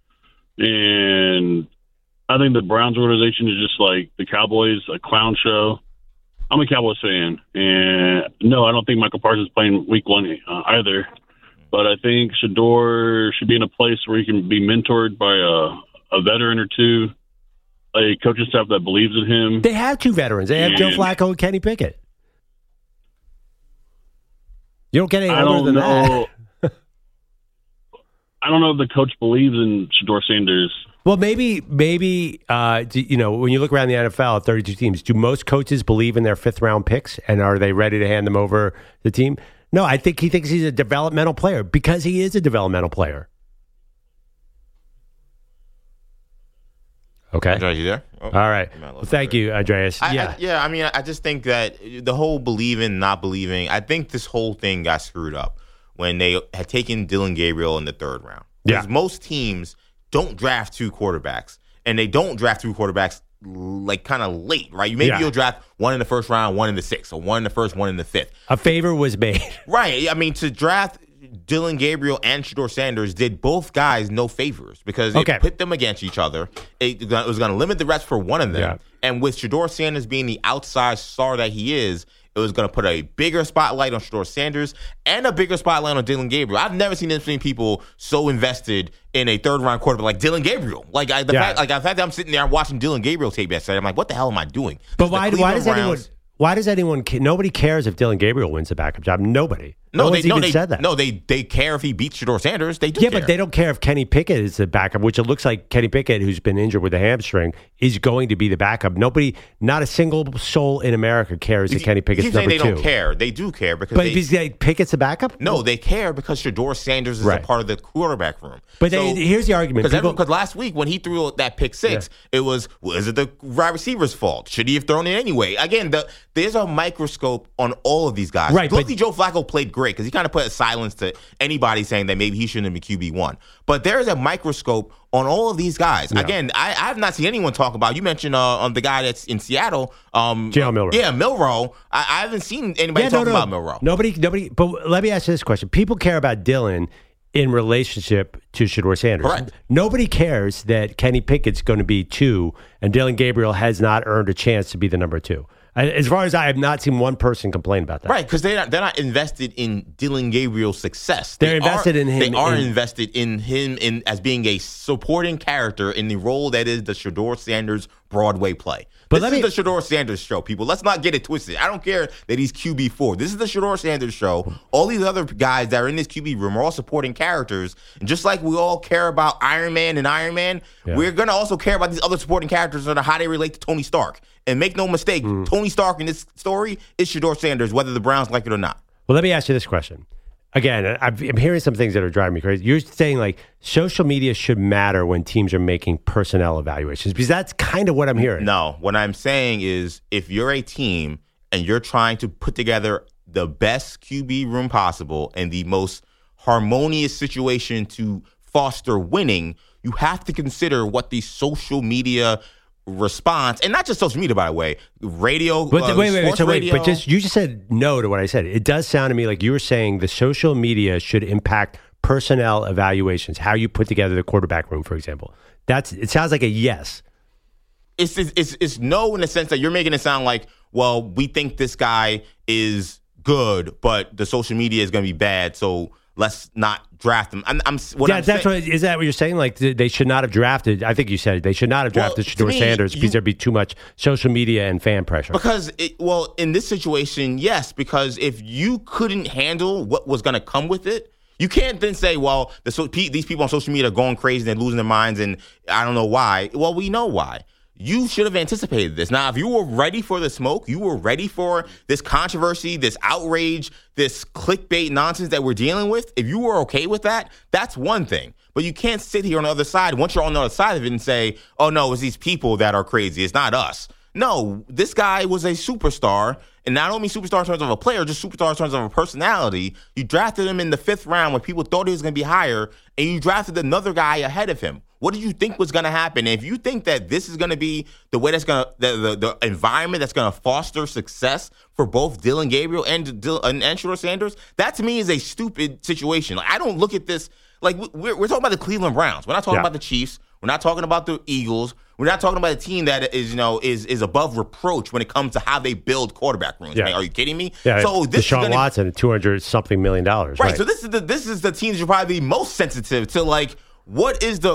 and I think the Browns organization is just like the Cowboys, a clown show. I'm a Cowboys fan, and no, I don't think Michael Parsons is playing week one uh, either. But I think Shedeur should be in a place where he can be mentored by a, a veteran or two, a coaching staff that believes in him. They have two veterans. They have and, Joe Flacco and Kenny Pickett. You don't get any older than know. that. I don't know if the coach believes in Shedeur Sanders. Well, maybe, maybe uh, do, you know, when you look around the N F L, thirty-two teams, do most coaches believe in their fifth round picks, and are they ready to hand them over the team? No, I think he thinks he's a developmental player because he is a developmental player. Okay. Andreas, you there? Oh, all right. Well, thank you, Andreas. I, yeah. I, yeah, I mean, I just think that the whole believing, not believing, I think this whole thing got screwed up when they had taken Dillon Gabriel in the third round. Because yeah. most teams don't draft two quarterbacks, and they don't draft two quarterbacks like kind of late, right? You maybe yeah. you'll draft one in the first round, one in the sixth, or one in the first, one in the fifth. A favor was made. Right. I mean, to draft Dillon Gabriel and Shedeur Sanders did both guys no favors because okay. it put them against each other. It, it was going to limit the reps for one of them. Yeah. And with Shedeur Sanders being the outside star that he is, it was going to put a bigger spotlight on Shedeur Sanders and a bigger spotlight on Dillon Gabriel. I've never seen this many people so invested in a third-round quarterback like Dillon Gabriel. Like I, the yeah. fact, like the fact that I'm sitting there watching Dillon Gabriel tape yesterday, I'm like, what the hell am I doing? But why? Why does Browns, anyone? Why does anyone? Nobody cares if Dillon Gabriel wins the backup job. Nobody. No, no they one's no, even they said that. No, they they care if he beats Shedeur Sanders. They do. Yeah, care. but they don't care if Kenny Pickett is the backup, which it looks like Kenny Pickett, who's been injured with a hamstring, is going to be the backup. Nobody, not a single soul in America cares that Kenny Pickett's number they two. They don't care. They do care because. But they, because they, Pickett's the backup? No, they care because Shedeur Sanders is right. a part of the quarterback room. But so, they, here's the argument. Because last week when he threw that pick six, yeah. it was, was it the wide receiver's fault? Should he have thrown it anyway? Again, the, there's a microscope on all of these guys. Right. Luckily, Joe Flacco played great because he kind of put a silence to anybody saying that maybe he shouldn't have been Q B one. But there is a microscope on all of these guys. Yeah. Again, I, I have not seen anyone talk about, you mentioned uh, um, the guy that's in Seattle. Um, Jalen Milroe. Yeah, Milroe. I, I haven't seen anybody yeah, talking no, no. about Milroe. Nobody, nobody. But let me ask you this question. People care about Dillon in relationship to Shedeur Sanders. Correct. Nobody cares that Kenny Pickett's going to be two and Dillon Gabriel has not earned a chance to be the number two. As far as I have not seen one person complain about that. Right, because they're not, they're not invested in Dillon Gabriel's success. They're they invested are, in him. They are in, invested in him in as being a supporting character in the role that is the Shedeur Sanders Broadway play. But this is me, the Shedeur Sanders show, people. Let's not get it twisted. I don't care that he's Q B four. This is the Shedeur Sanders show. All these other guys that are in this Q B room are all supporting characters. And just like we all care about Iron Man and Iron Man, yeah. we're going to also care about these other supporting characters and how they relate to Tony Stark. And make no mistake, mm. Tony Stark in this story is Shedeur Sanders, whether the Browns like it or not. Well, let me ask you this question. Again, I'm hearing some things that are driving me crazy. You're saying like social media should matter when teams are making personnel evaluations because that's kind of what I'm hearing. No, what I'm saying is if you're a team and you're trying to put together the best Q B room possible and the most harmonious situation to foster winning, you have to consider what the social media response, and not just social media, by the way, radio, but uh, wait, wait, wait, so wait, radio. but just you just said no to what I said. It does sound to me like you were saying the social media should impact personnel evaluations, how you put together the quarterback room, for example. That's it. Sounds like a yes. It's it's it's, it's no in the sense that you're making it sound like, well, we think this guy is good, but the social media is going to be bad, so let's not draft him. I'm, I'm what yeah, I'm that's saying, what is that what you're saying? Like they should not have drafted. I think you said they should not have drafted well, Shedeur me, Sanders you, because there'd be too much social media and fan pressure. Because it, well, in this situation, yes. Because if you couldn't handle what was going to come with it, you can't then say, well, the, so, these people on social media are going crazy and they're losing their minds, and I don't know why. Well, we know why. You should have anticipated this. Now, if you were ready for the smoke, you were ready for this controversy, this outrage, this clickbait nonsense that we're dealing with, if you were okay with that, that's one thing. But you can't sit here on the other side, once you're on the other side of it and say, oh, no, it's these people that are crazy. It's not us. No, this guy was a superstar, and not only superstar in terms of a player, just superstar in terms of a personality. You drafted him in the fifth round when people thought he was going to be higher, and you drafted another guy ahead of him. What did you think was going to happen? And if you think that this is going to be the way that's going to, the, the, the environment that's going to foster success for both Dillon Gabriel and, and, and Shedeur Sanders, that to me is a stupid situation. Like, I don't look at this, like we're, we're talking about the Cleveland Browns. We're not talking yeah. about the Chiefs. We're not talking about the Eagles. We're not talking about a team that is, you know, is is above reproach when it comes to how they build quarterback rooms. Yeah. Man, are you kidding me? Yeah, so this Deshaun is gonna, Watson, two hundred something million dollars. Right, right. So this is the this is the team that should probably be most sensitive to, like, what is the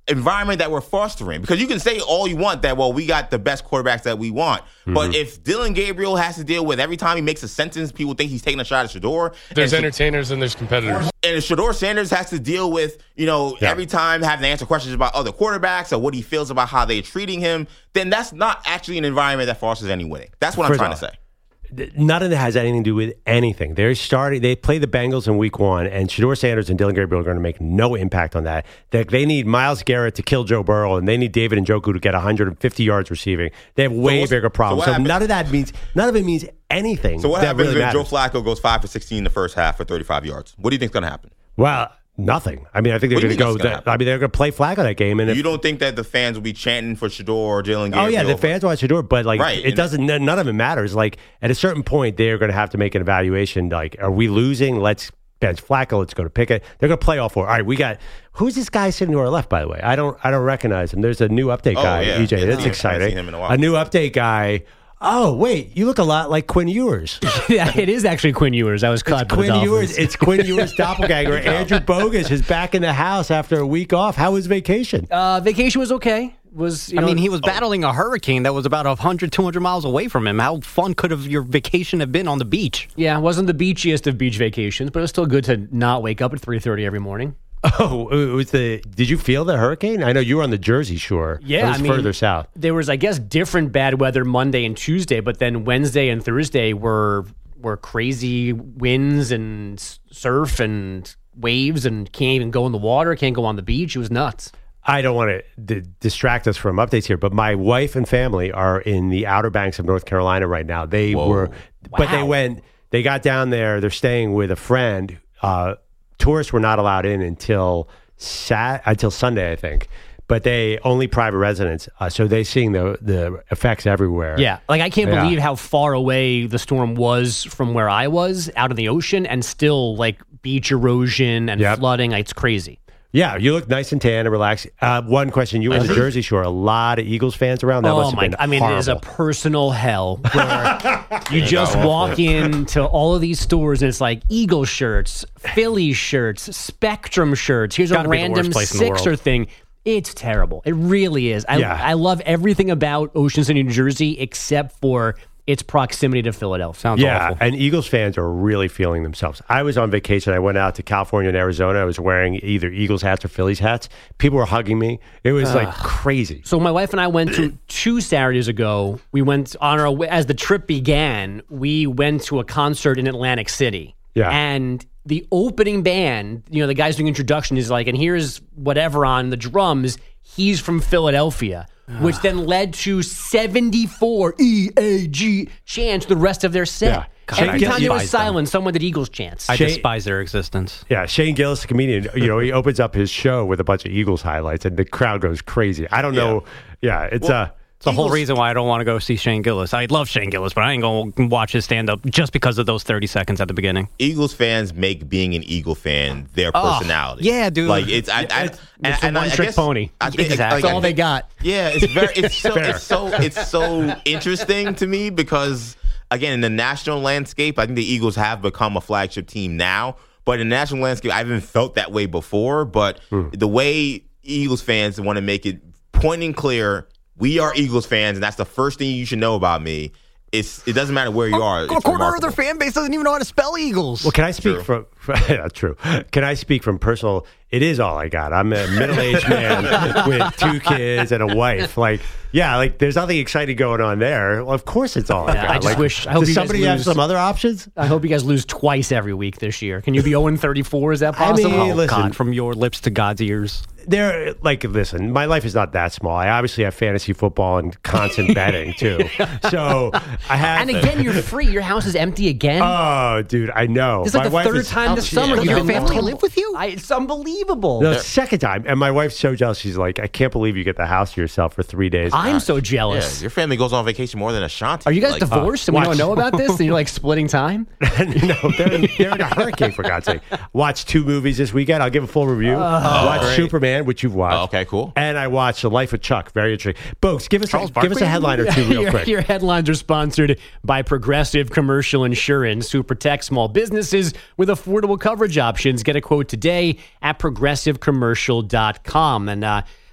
environment that we're fostering. Because you can say all you want that, well, we got the best quarterbacks that we want. Mm-hmm. But if Dylan Gabriel has to deal with every time he makes a sentence, people think he's taking a shot at Shedeur. There's and entertainers and there's competitors. And if Shedeur Sanders has to deal with, you know, yeah. every time having to answer questions about other quarterbacks or what he feels about how they're treating him, then that's not actually an environment that fosters any winning. That's what First I'm trying off, to say. None of that has anything to do with anything. They're starting. They play the Bengals in week one, and Shedeur Sanders and Dylan Gabriel are going to make no impact on that. They, they need Myles Garrett to kill Joe Burrow, and they need David Njoku to get one hundred fifty yards receiving. They have way so bigger problems. So, so none of that means none of it means anything. So what happens really if matters. Joe Flacco goes five for sixteen in the first half for thirty-five yards? What do you think is going to happen? Well, nothing. I mean, I think they're going to go. The, I mean, they're going to play Flacco that game. And if, you don't think that the fans will be chanting for Shedeur or Dylan Gabriel? Oh yeah, the fans want Shedeur, but like right. it doesn't. None of it matters. Like at a certain point, they're going to have to make an evaluation. Like, are we losing? Let's bench Flacco. Let's go to Pickett. They're going to play all four. All right, we got. Who's this guy sitting to our left? By the way, I don't. I don't recognize him. There's a new update oh, guy. Yeah. E J, yeah, that's yeah. exciting. Him in a, a new update guy. Oh, wait, you look a lot like Quinn Ewers. Yeah, it is actually Quinn Ewers. I was caught it's Quinn Ewers. It's Quinn Ewers' doppelganger. Andrew Bogus is back in the house after a week off. How was vacation? Uh, vacation was okay. Was you I know, mean, he was battling a hurricane that was about one hundred, two hundred miles away from him. How fun could have your vacation have been on the beach? Yeah, it wasn't the beachiest of beach vacations, but it was still good to not wake up at three thirty every morning. Oh, it was the. Did you feel the hurricane? I know you were on the Jersey Shore. Yeah, it was I mean, further south. There was, I guess, different bad weather Monday and Tuesday, but then Wednesday and Thursday were were crazy winds and surf and waves, and can't even go in the water, can't go on the beach. It was nuts. I don't want to d- distract us from updates here, but my wife and family are in the Outer Banks of North Carolina right now. They Whoa. were, wow. but they went. They got down there. They're staying with a friend. Uh, Tourists were not allowed in until sat until Sunday, I think. But they only private residents, uh, so they seeing the the effects everywhere. Yeah, like I can't yeah. believe how far away the storm was from where I was, out in the ocean, and still like beach erosion and yep. flooding. It's crazy. Yeah, you look nice and tan and relaxed. Uh, one question: you were in the Jersey Shore. A lot of Eagles fans around. That oh must have my! been I mean, horrible. it is a personal hell where you just walk into all of these stores and it's like Eagle shirts, Philly shirts, Spectrum shirts. Here's a random Sixer thing. It's terrible. It really is. I Yeah. I love everything about Ocean City, New Jersey, except for its proximity to Philadelphia. Sounds yeah, awful. and Eagles fans are really feeling themselves. I was on vacation. I went out to California and Arizona. I was wearing either Eagles hats or Phillies hats. People were hugging me. It was like crazy. So my wife and I went to two Saturdays ago. We went on our way, as the trip began, we went to a concert in Atlantic City. Yeah. And the opening band, you know, the guys doing introduction is like, and here's whatever on the drums. He's from Philadelphia. Which then led to seventy-four E A G chants the rest of their set. Yeah. God, Every I time there was despise them. silence, someone did Eagles chants. I Shane- despise their existence. Yeah, Shane Gillis, the comedian, you know, he opens up his show with a bunch of Eagles highlights, and the crowd goes crazy. I don't know. Yeah, it's Well, uh, It's the whole Eagles- reason why I don't want to go see Shane Gillis. I love Shane Gillis, but I ain't going to watch his stand-up just because of those thirty seconds at the beginning. Eagles fans make being an Eagle fan their Oh, personality. yeah, dude. Like it's, I, I, It's, and, it's a and I- I one-trick guess- pony. I think, Exactly. like, That's all I they think- got. Yeah, it's very, it's so, Fair. it's so, it's so interesting to me because again, in the national landscape, I think the Eagles have become a flagship team now. But in the national landscape, I haven't felt that way before. But Hmm. the way Eagles fans want to make it point and clear. We are Eagles fans, and that's the first thing you should know about me. It's it doesn't matter where you are. A It's quarter of remarkable. their fan base doesn't even know how to spell Eagles. well, can I speak True. from, from yeah, true. Can I speak from personal? It is all I got. I'm a middle-aged man with two kids and a wife. Like, yeah, like there's nothing exciting going on there. Well, of course, it's all I Yeah, got. I just like, wish- I hope does you guys somebody have lose. some other options? I hope you guys lose twice every week this year. Can you be oh and thirty-four? Is that possible? mean, Oh, listen. God, from your lips to God's ears. There, like, listen, my life is not that small. I obviously have fantasy football and constant betting too. So I have. And again, you're free. Your house is empty again. Oh, dude, I know. It's like My the wife third is- time this Yeah, summer. yeah. You've Your been family home. live with you? I, it's unbelievable. The second time, and my wife's so jealous. She's like, I can't believe you get the house to yourself for three days. I'm so Yeah, jealous. your family goes on vacation more than Ashanti. Are you guys Like, divorced and we watch- don't know about this? And you're like splitting time? no, they're in, they're in a hurricane, for God's sake. Watched two movies this weekend. I'll give a full review. Watched great. Superman, which you've watched. Oh, okay, cool. And I watched The Life of Chuck. Very interesting. Bogues, give us, Charles a, give us a Barkley? headline or two real your, quick. your headlines are sponsored by Progressive Commercial Insurance, who protects small businesses with affordable coverage options. Get a quote today at progressive commercial dot com. And uh,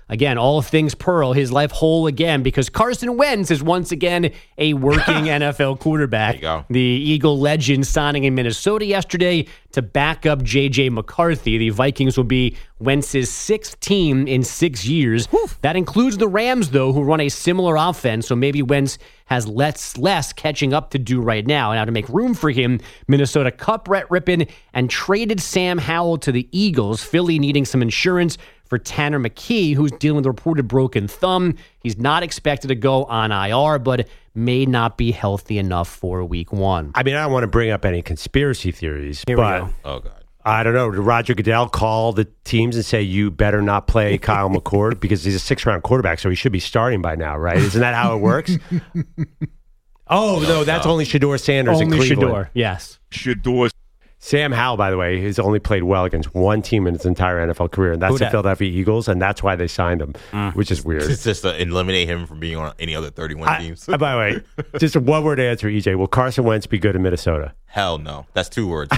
again, all things Pearl, his life whole again because Carson Wentz is once again a working N F L quarterback. There you go. The Eagle legend signing in Minnesota yesterday to back up J J McCarthy. The Vikings will be Wentz's sixth team in six years. Whew. That includes the Rams, though, who run a similar offense, so maybe Wentz has less, less catching up to do right now. Now, to make room for him, Minnesota cut Brett Rippon and traded Sam Howell to the Eagles, Philly needing some insurance for Tanner McKee, who's dealing with a reported broken thumb. He's not expected to go on I R, but may not be healthy enough for week one. I mean, I don't want to bring up any conspiracy theories, Here but we go. Oh, God. I don't know. Did Roger Goodell call the teams and say, you better not play Kyle McCord because he's a six-round quarterback, so he should be starting by now, right? Isn't that how it works? Oh, no, that's only Shedeur Sanders in Only Cleveland. Shedeur, yes. Shedeur. Sam Howell, by the way, has only played well against one team in his entire N F L career, and that's Who the dat? Philadelphia Eagles, and that's why they signed him, Mm. which is weird. It's just to eliminate him from being on any other thirty-one I- teams. uh, by the way, just a one-word answer, E J. Will Carson Wentz be good in Minnesota? Hell no. That's two words.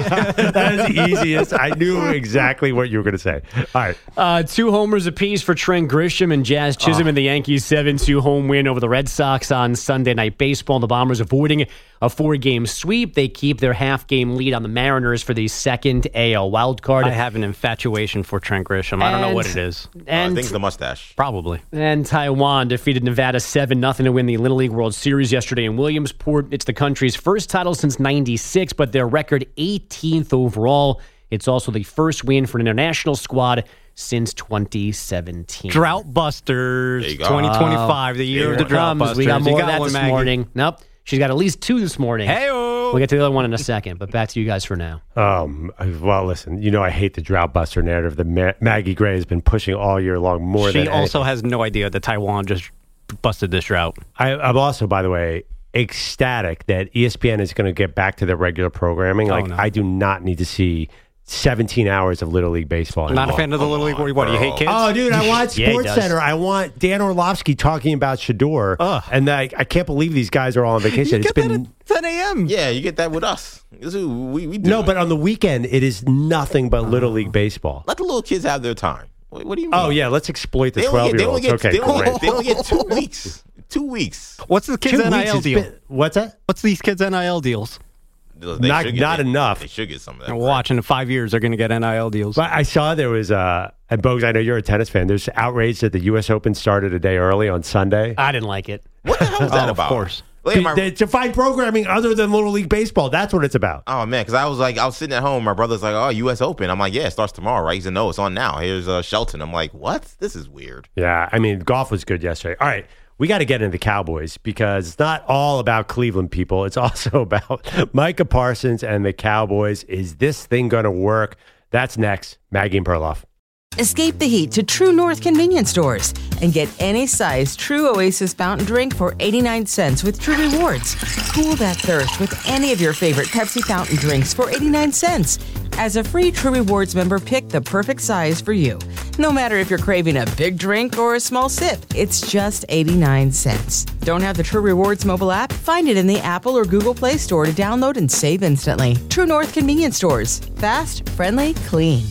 That is the easiest. I knew exactly what you were going to say. All right. Uh, two homers apiece for Trent Grisham and Jazz Chisholm Oh. in the Yankees' seven two home win over the Red Sox on Sunday Night Baseball. The Bombers avoiding a four-game sweep. They keep their half-game lead on the Mariners for the second A L wildcard. I have an infatuation for Trent Grisham. I don't know what it is. And I think it's the mustache. Probably. And Taiwan defeated Nevada seven nothing to win the Little League World Series yesterday in Williamsport. It's the country's first title since ninety-six, but their record eighteenth overall. It's also the first win for an international squad since twenty seventeen. Drought Busters There you go. twenty twenty-five, the year Here of the it Drought comes. Busters. We got You more of that one, this Maggie. morning. Nope. She's got at least two this morning. Hey-o. We'll get to the other one in a second, but back to you guys for now. Um, well, listen, you know I hate the drought buster narrative that Ma- Maggie Gray has been pushing all year long more She than also anything. has no idea that Taiwan just busted this drought. I, I'm also, by the way, ecstatic that E S P N is going to get back to their regular programming. Oh, Like, no. I do not need to see seventeen hours of Little League baseball. Not a anymore. fan of the Little League. What, do you hate kids? Oh, dude, I want Yeah, he Sports does. Center. I want Dan Orlovsky talking about Shedeur. Ugh. And I, I can't believe these guys are all on vacation. It's been ten a.m. Yeah, you get that with us. This is what we, we do. no, but on the weekend, it is nothing but Little League baseball. Let the little kids have their time. What, what do you mean? Oh, yeah, let's exploit the They only get, they only twelve-year-olds. get, Okay, they only, great. they only get two weeks. Two weeks. What's the kids' Two N I weeks L has deal? been- what's that? What's these kids' N I L deals? They Not- should get- not they- enough. They should get some of that. And watch in five years, they're going to get N I L deals. But I saw there was, uh, and Bogues, I know you're a tennis fan. There's outrage that the U S Open started a day early on Sunday. I didn't like it. What the hell is that Oh, about? of course. Wait, am I- They- to find programming other than Little League baseball. That's what it's about. Oh man, because I was like, I was sitting at home. My brother's like, "Oh, U S Open." I'm like, "Yeah, it starts tomorrow, right?" He said, "No, it's on now. Here's uh, Shelton." I'm like, "What? This is weird." Yeah, I mean, golf was good yesterday. All right, we got to get into the Cowboys because it's not all about Cleveland people. It's also about Micah Parsons and the Cowboys. Is this thing going to work? That's next. Maggie and Perloff. Escape the heat to True North convenience stores and get any size True Oasis fountain drink for eighty-nine cents with True Rewards. Cool that thirst with any of your favorite Pepsi fountain drinks for eighty-nine cents. As a free True Rewards member, pick the perfect size for you. No matter if you're craving a big drink or a small sip, it's just eighty-nine cents. Don't have the True Rewards mobile app? Find it in the Apple or Google Play Store to download and save instantly. True North convenience stores. Fast, friendly, clean.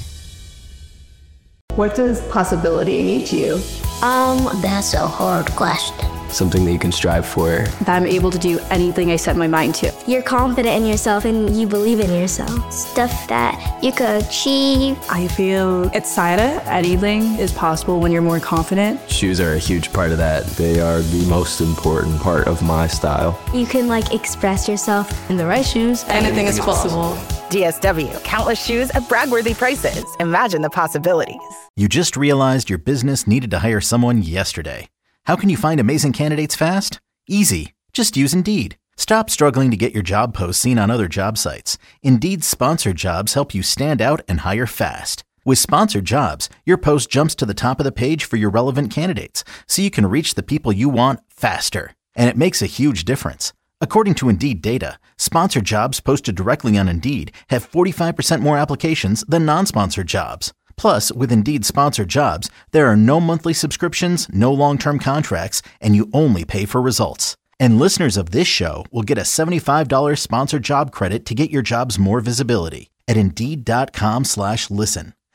What does possibility mean to you? Um, that's a hard question. Something that you can strive for. That I'm able to do anything I set my mind to. You're confident in yourself and you believe in yourself. Stuff that you could achieve. I feel excited. Anything is possible when you're more confident. Shoes are a huge part of that. They are the most important part of my style. You can like express yourself. In the right shoes, anything is possible. D S W, countless shoes at brag-worthy prices. Imagine the possibilities. You just realized your business needed to hire someone yesterday. How can you find amazing candidates fast? Easy. Just use Indeed. Stop struggling to get your job posts seen on other job sites. Indeed's sponsored jobs help you stand out and hire fast. With sponsored jobs, your post jumps to the top of the page for your relevant candidates, so you can reach the people you want faster. And it makes a huge difference. According to Indeed data, sponsored jobs posted directly on Indeed have forty-five percent more applications than non-sponsored jobs. Plus, with Indeed sponsored jobs, there are no monthly subscriptions, no long-term contracts, and you only pay for results. And listeners of this show will get a seventy-five dollars sponsored job credit to get your jobs more visibility at Indeed.com slash listen.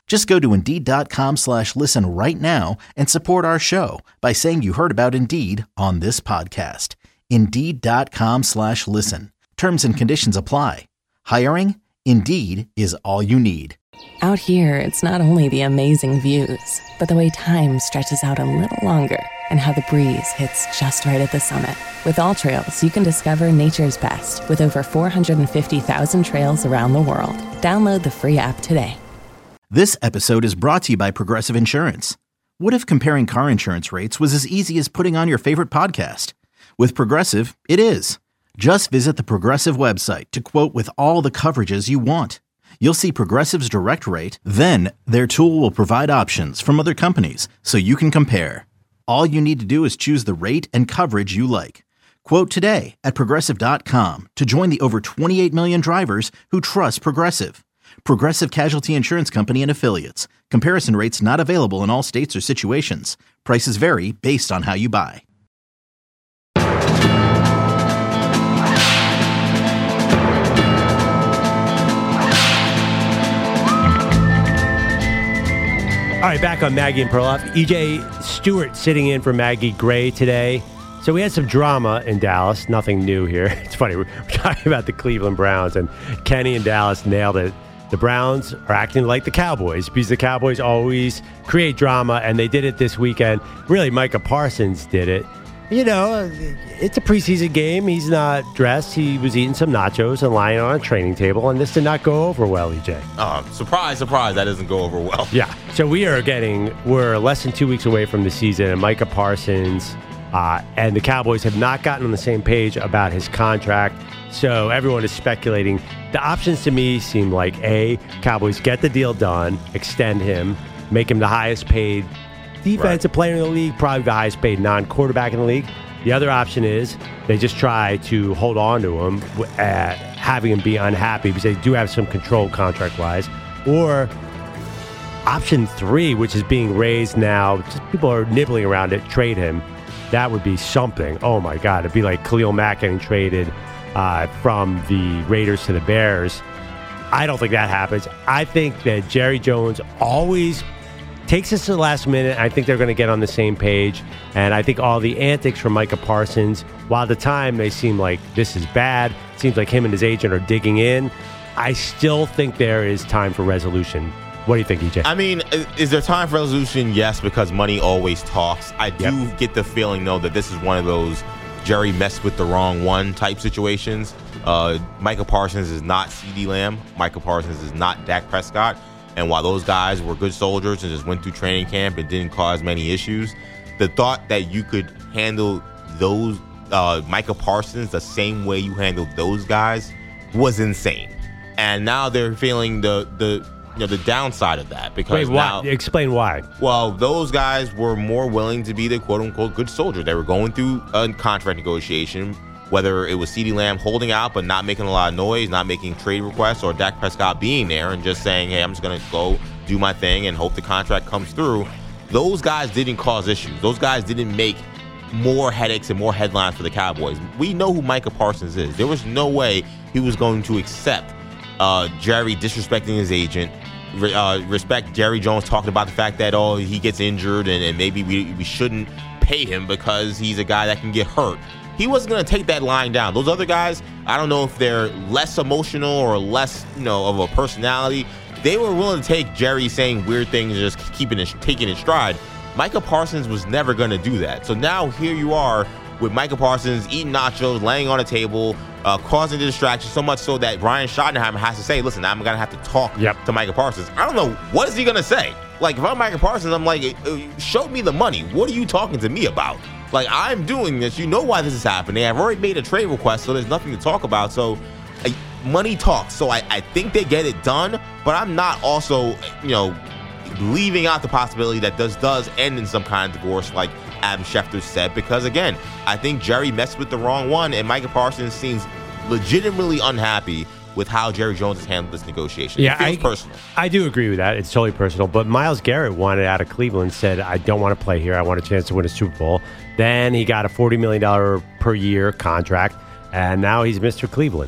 Just go to Indeed.com slash listen right now and support our show by saying you heard about Indeed on this podcast. Indeed.com slash listen. Terms and conditions apply. Hiring? Indeed is all you need. Out here, it's not only the amazing views, but the way time stretches out a little longer and how the breeze hits just right at the summit. With All Trails, you can discover nature's best with over four hundred fifty thousand trails around the world. Download the free app today. This episode is brought to you by Progressive Insurance. What if comparing car insurance rates was as easy as putting on your favorite podcast? With Progressive, it is. Just visit the Progressive website to quote with all the coverages you want. You'll see Progressive's direct rate, then their tool will provide options from other companies so you can compare. All you need to do is choose the rate and coverage you like. Quote today at Progressive dot com to join the over twenty-eight million drivers who trust Progressive. Progressive Casualty Insurance Company and Affiliates. Comparison rates not available in all states or situations. Prices vary based on how you buy. All right, back on Maggie and Perloff. E J Stewart sitting in for Maggie Gray today. So we had some drama in Dallas. Nothing new here. It's funny. We're talking about the Cleveland Browns, and Kenny in Dallas nailed it. The Browns are acting like the Cowboys because the Cowboys always create drama, and they did it this weekend. Really, Micah Parsons did it. You know, it's a preseason game. He's not dressed. He was eating some nachos and lying on a training table, and this did not go over well, E J. Oh, surprise, surprise, that doesn't go over well. Yeah. So we are getting, we're less than two weeks away from the season, and Micah Parsons uh, and the Cowboys have not gotten on the same page about his contract. So everyone is speculating. The options to me seem like, A, Cowboys get the deal done, extend him, make him the highest paid defensive right. player in the league, probably the highest paid non-quarterback in the league. The other option is they just try to hold on to him, uh, having him be unhappy because they do have some control contract-wise. Or option three, which is being raised now, just people are nibbling around it, trade him. That would be something. Oh, my God. It'd be like Khalil Mack getting traded uh, from the Raiders to the Bears. I don't think that happens. I think that Jerry Jones always takes us to the last minute. I think they're going to get on the same page. And I think all the antics from Micah Parsons, while at the time they seem like this is bad, it seems like him and his agent are digging in, I still think there is time for resolution. What do you think, E J? I mean, is there time for resolution? Yes, because money always talks. I do yep. get the feeling, though, that this is one of those Jerry messed with the wrong one type situations. Uh, Micah Parsons is not CeeDee Lamb. Micah Parsons is not Dak Prescott. And while those guys were good soldiers and just went through training camp and didn't cause many issues, the thought that you could handle those uh, Micah Parsons the same way you handled those guys was insane. And now they're feeling the the you know the downside of that because Wait, now why? Explain why. Well, those guys were more willing to be the quote unquote good soldier. They were going through a contract negotiation. Whether it was CeeDee Lamb holding out but not making a lot of noise, not making trade requests, or Dak Prescott being there and just saying, hey, I'm just going to go do my thing and hope the contract comes through, those guys didn't cause issues. Those guys didn't make more headaches and more headlines for the Cowboys. We know who Micah Parsons is. There was no way he was going to accept uh, Jerry disrespecting his agent, uh, respect Jerry Jones talking about the fact that, oh, he gets injured and, and maybe we, we shouldn't pay him because he's a guy that can get hurt. He wasn't going to take that line down. Those other guys, I don't know if they're less emotional or less, you know, of a personality. They were willing to take Jerry saying weird things and just keeping it, taking it stride. Micah Parsons was never going to do that. So now here you are with Micah Parsons eating nachos, laying on a table, uh, causing the distraction so much so that Brian Schottenheimer has to say, listen, I'm going to have to talk yep. to Micah Parsons. I don't know. What is he going to say? Like, if I'm Micah Parsons, I'm like, show me the money. What are you talking to me about? Like, I'm doing this. You know why this is happening. I've already made a trade request, so there's nothing to talk about. So, uh, money talks. So, I, I think they get it done, but I'm not also, you know, leaving out the possibility that this does end in some kind of divorce, like Adam Schefter said, because, again, I think Jerry messed with the wrong one, and Micah Parsons seems legitimately unhappy with how Jerry Jones has handled this negotiation. Yeah, it feels I, personal. I do agree with that. It's totally personal. But Myles Garrett wanted out of Cleveland, said, I don't want to play here. I want a chance to win a Super Bowl. Then he got a forty million dollars per year contract, and now he's Mister Cleveland.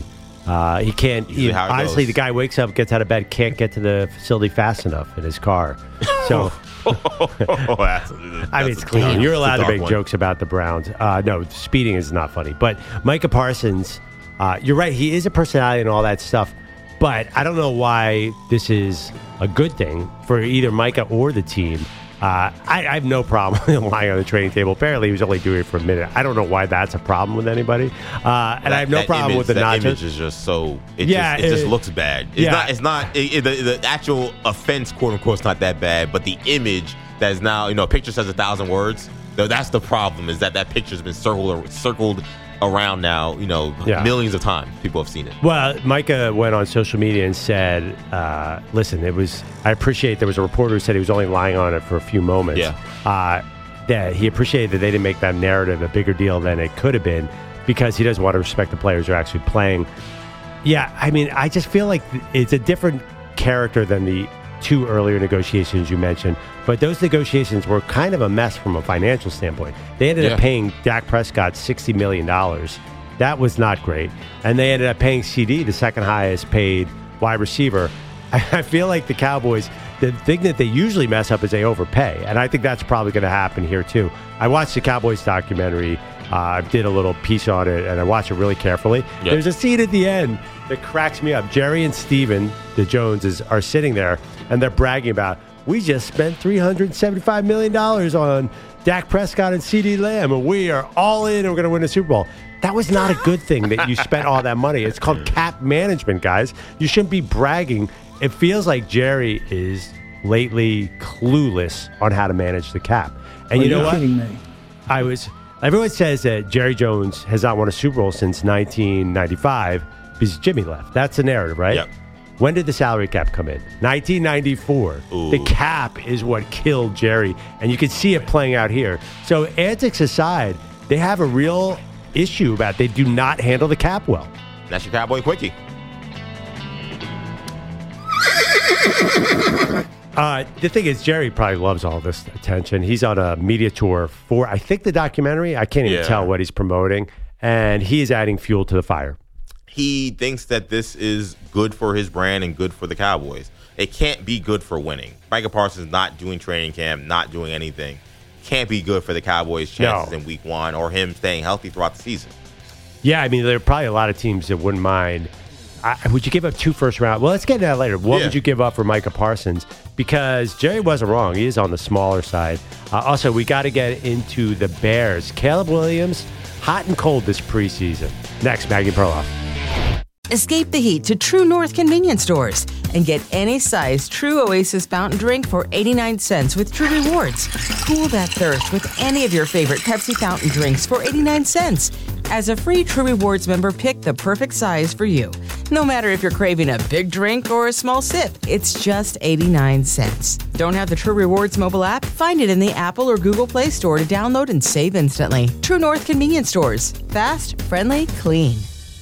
Uh, he can't. He, how it honestly, goes. the guy wakes up, gets out of bed, can't get to the facility fast enough in his car. So, oh, that's, I mean, it's clean. dark- You're that's a allowed to dark make one. jokes about the Browns. Uh, no, speeding is not funny. But Micah Parsons, uh, you're right. He is a personality and all that stuff. But I don't know why this is a good thing for either Micah or the team. Uh, I, I have no problem lying on the training table. Apparently, he was only doing it for a minute. I don't know why that's a problem with anybody. Uh, and That- I have no that problem image, with the that nachos. image is just so. It Yeah, just, it, just it- looks bad. It's yeah. not. It's not. It, it- the, the actual offense, quote unquote, is not that bad. But the image that is now, you know, a picture says a thousand words. Though that's the problem. Is that that picture's been circled circled around now. You know, Yeah. millions of times people have seen it. Well, Micah went on social media and said, uh, listen, it was, I appreciate there was a reporter who said he was only lying on it for a few moments. Yeah. Uh, that he appreciated that they didn't make that narrative a bigger deal than it could have been because he doesn't want to respect the players who are actually playing. Yeah, I mean, I just feel like it's a different character than the two earlier negotiations you mentioned, but those negotiations were kind of a mess from a financial standpoint. They ended Yeah. up paying Dak Prescott sixty million dollars. That was not great. And they ended up paying C D, the second highest paid wide receiver. I, I feel like the Cowboys, the thing that they usually mess up is they overpay. And I think that's probably going to happen here too. I watched the Cowboys documentary. Uh, I did a little piece on it, and I watched it really carefully. Yeah. There's a scene at the end that cracks me up. Jerry and Steven, the Joneses, are sitting there, and they're bragging about, we just spent three hundred seventy-five million dollars on Dak Prescott and CeeDee Lamb, and we are all in, and we're going to win the Super Bowl. That was not a good thing that you spent all that money. It's called cap management, guys. You shouldn't be bragging. It feels like Jerry is lately clueless on how to manage the cap. And Are you know you what? kidding me? I was. Everyone says that Jerry Jones has not won a Super Bowl since nineteen ninety-five because Jimmy left. That's the narrative, right? Yep. When did the salary cap come in? nineteen ninety-four. Ooh. The cap is what killed Jerry, and you can see it playing out here. So antics aside, they have a real issue about they do not handle the cap well. That's your Cowboy Quickie. Uh, the thing is, Jerry probably loves all this attention. He's on a media tour for, I think, the documentary. I can't even Yeah. tell what he's promoting, and he is adding fuel to the fire. He thinks that this is good for his brand and good for the Cowboys. It can't be good for winning. Micah Parsons not doing training camp, not doing anything, can't be good for the Cowboys' chances No. in week one or him staying healthy throughout the season. Yeah, I mean, there are probably a lot of teams that wouldn't mind. I, would you give up two first round? Well, let's get into that later. What Yeah. would you give up for Micah Parsons? Because Jerry wasn't wrong. He is on the smaller side. Uh, also, we got to get into the Bears. Caleb Williams, hot and cold this preseason. Next, Maggie Perloff. Escape the heat to True North convenience stores and get any size True Oasis fountain drink for eighty-nine cents with True Rewards. Cool that thirst with any of your favorite Pepsi fountain drinks for eighty-nine cents. As a free True Rewards member, pick the perfect size for you. No matter if you're craving a big drink or a small sip, it's just eighty-nine cents. Don't have the True Rewards mobile app? Find it in the Apple or Google Play Store to download and save instantly. True North convenience stores. Fast, friendly, clean.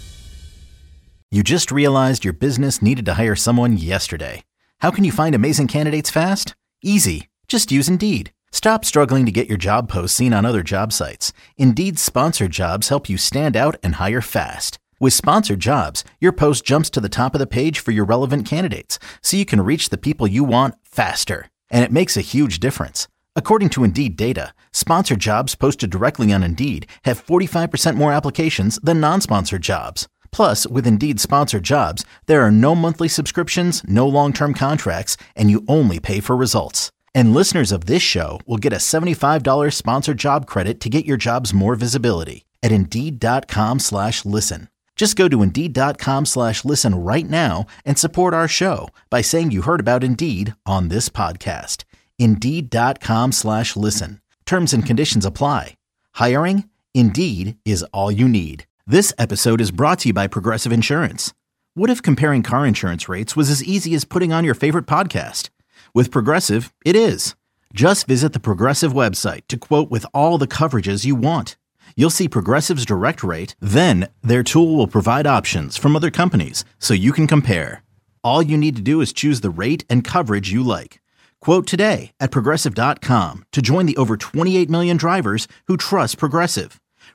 You just realized your business needed to hire someone yesterday. How can you find amazing candidates fast? Easy. Just use Indeed. Stop struggling to get your job posts seen on other job sites. Indeed's sponsored jobs help you stand out and hire fast. With sponsored jobs, your post jumps to the top of the page for your relevant candidates, so you can reach the people you want faster. And it makes a huge difference. According to Indeed data, sponsored jobs posted directly on Indeed have forty-five percent more applications than non-sponsored jobs. Plus, with Indeed sponsored jobs, there are no monthly subscriptions, no long-term contracts, and you only pay for results. And listeners of this show will get a seventy-five dollars sponsored job credit to get your jobs more visibility at Indeed.com slash listen. Just go to Indeed.com slash listen right now and support our show by saying you heard about Indeed on this podcast. Indeed.com slash listen. Terms and conditions apply. Hiring? Indeed is all you need. This episode is brought to you by Progressive Insurance. What if comparing car insurance rates was as easy as putting on your favorite podcast? With Progressive, it is. Just visit the Progressive website to quote with all the coverages you want. You'll see Progressive's direct rate, then their tool will provide options from other companies so you can compare. All you need to do is choose the rate and coverage you like. Quote today at Progressive dot com to join the over twenty-eight million drivers who trust Progressive.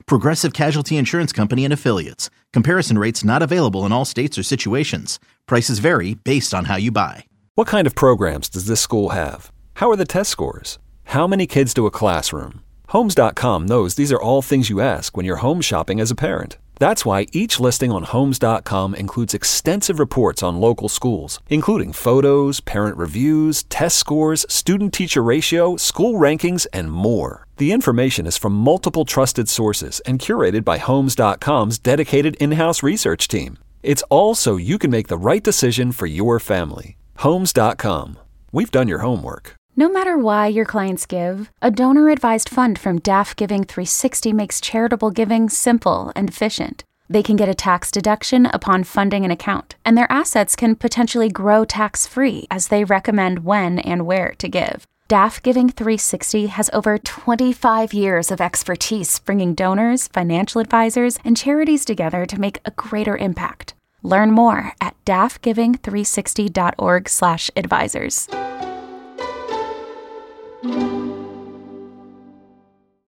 Progressive Casualty Insurance Company and Affiliates. Comparison rates not available in all states or situations. Prices vary based on how you buy. What kind of programs does this school have? How are the test scores? How many kids do a classroom? Homes dot com knows these are all things you ask when you're home shopping as a parent. That's why each listing on Homes dot com includes extensive reports on local schools, including photos, parent reviews, test scores, student-teacher ratio, school rankings, and more. The information is from multiple trusted sources and curated by Homes dot com's dedicated in-house research team. It's all so you can make the right decision for your family. Homes dot com. We've done your homework. No matter why your clients give, a donor-advised fund from D A F Giving three sixty makes charitable giving simple and efficient. They can get a tax deduction upon funding an account, and their assets can potentially grow tax-free as they recommend when and where to give. D A F Giving three sixty has over twenty-five years of expertise bringing donors, financial advisors, and charities together to make a greater impact. Learn more at D A F giving three sixty dot org slash advisors. Mm-hmm.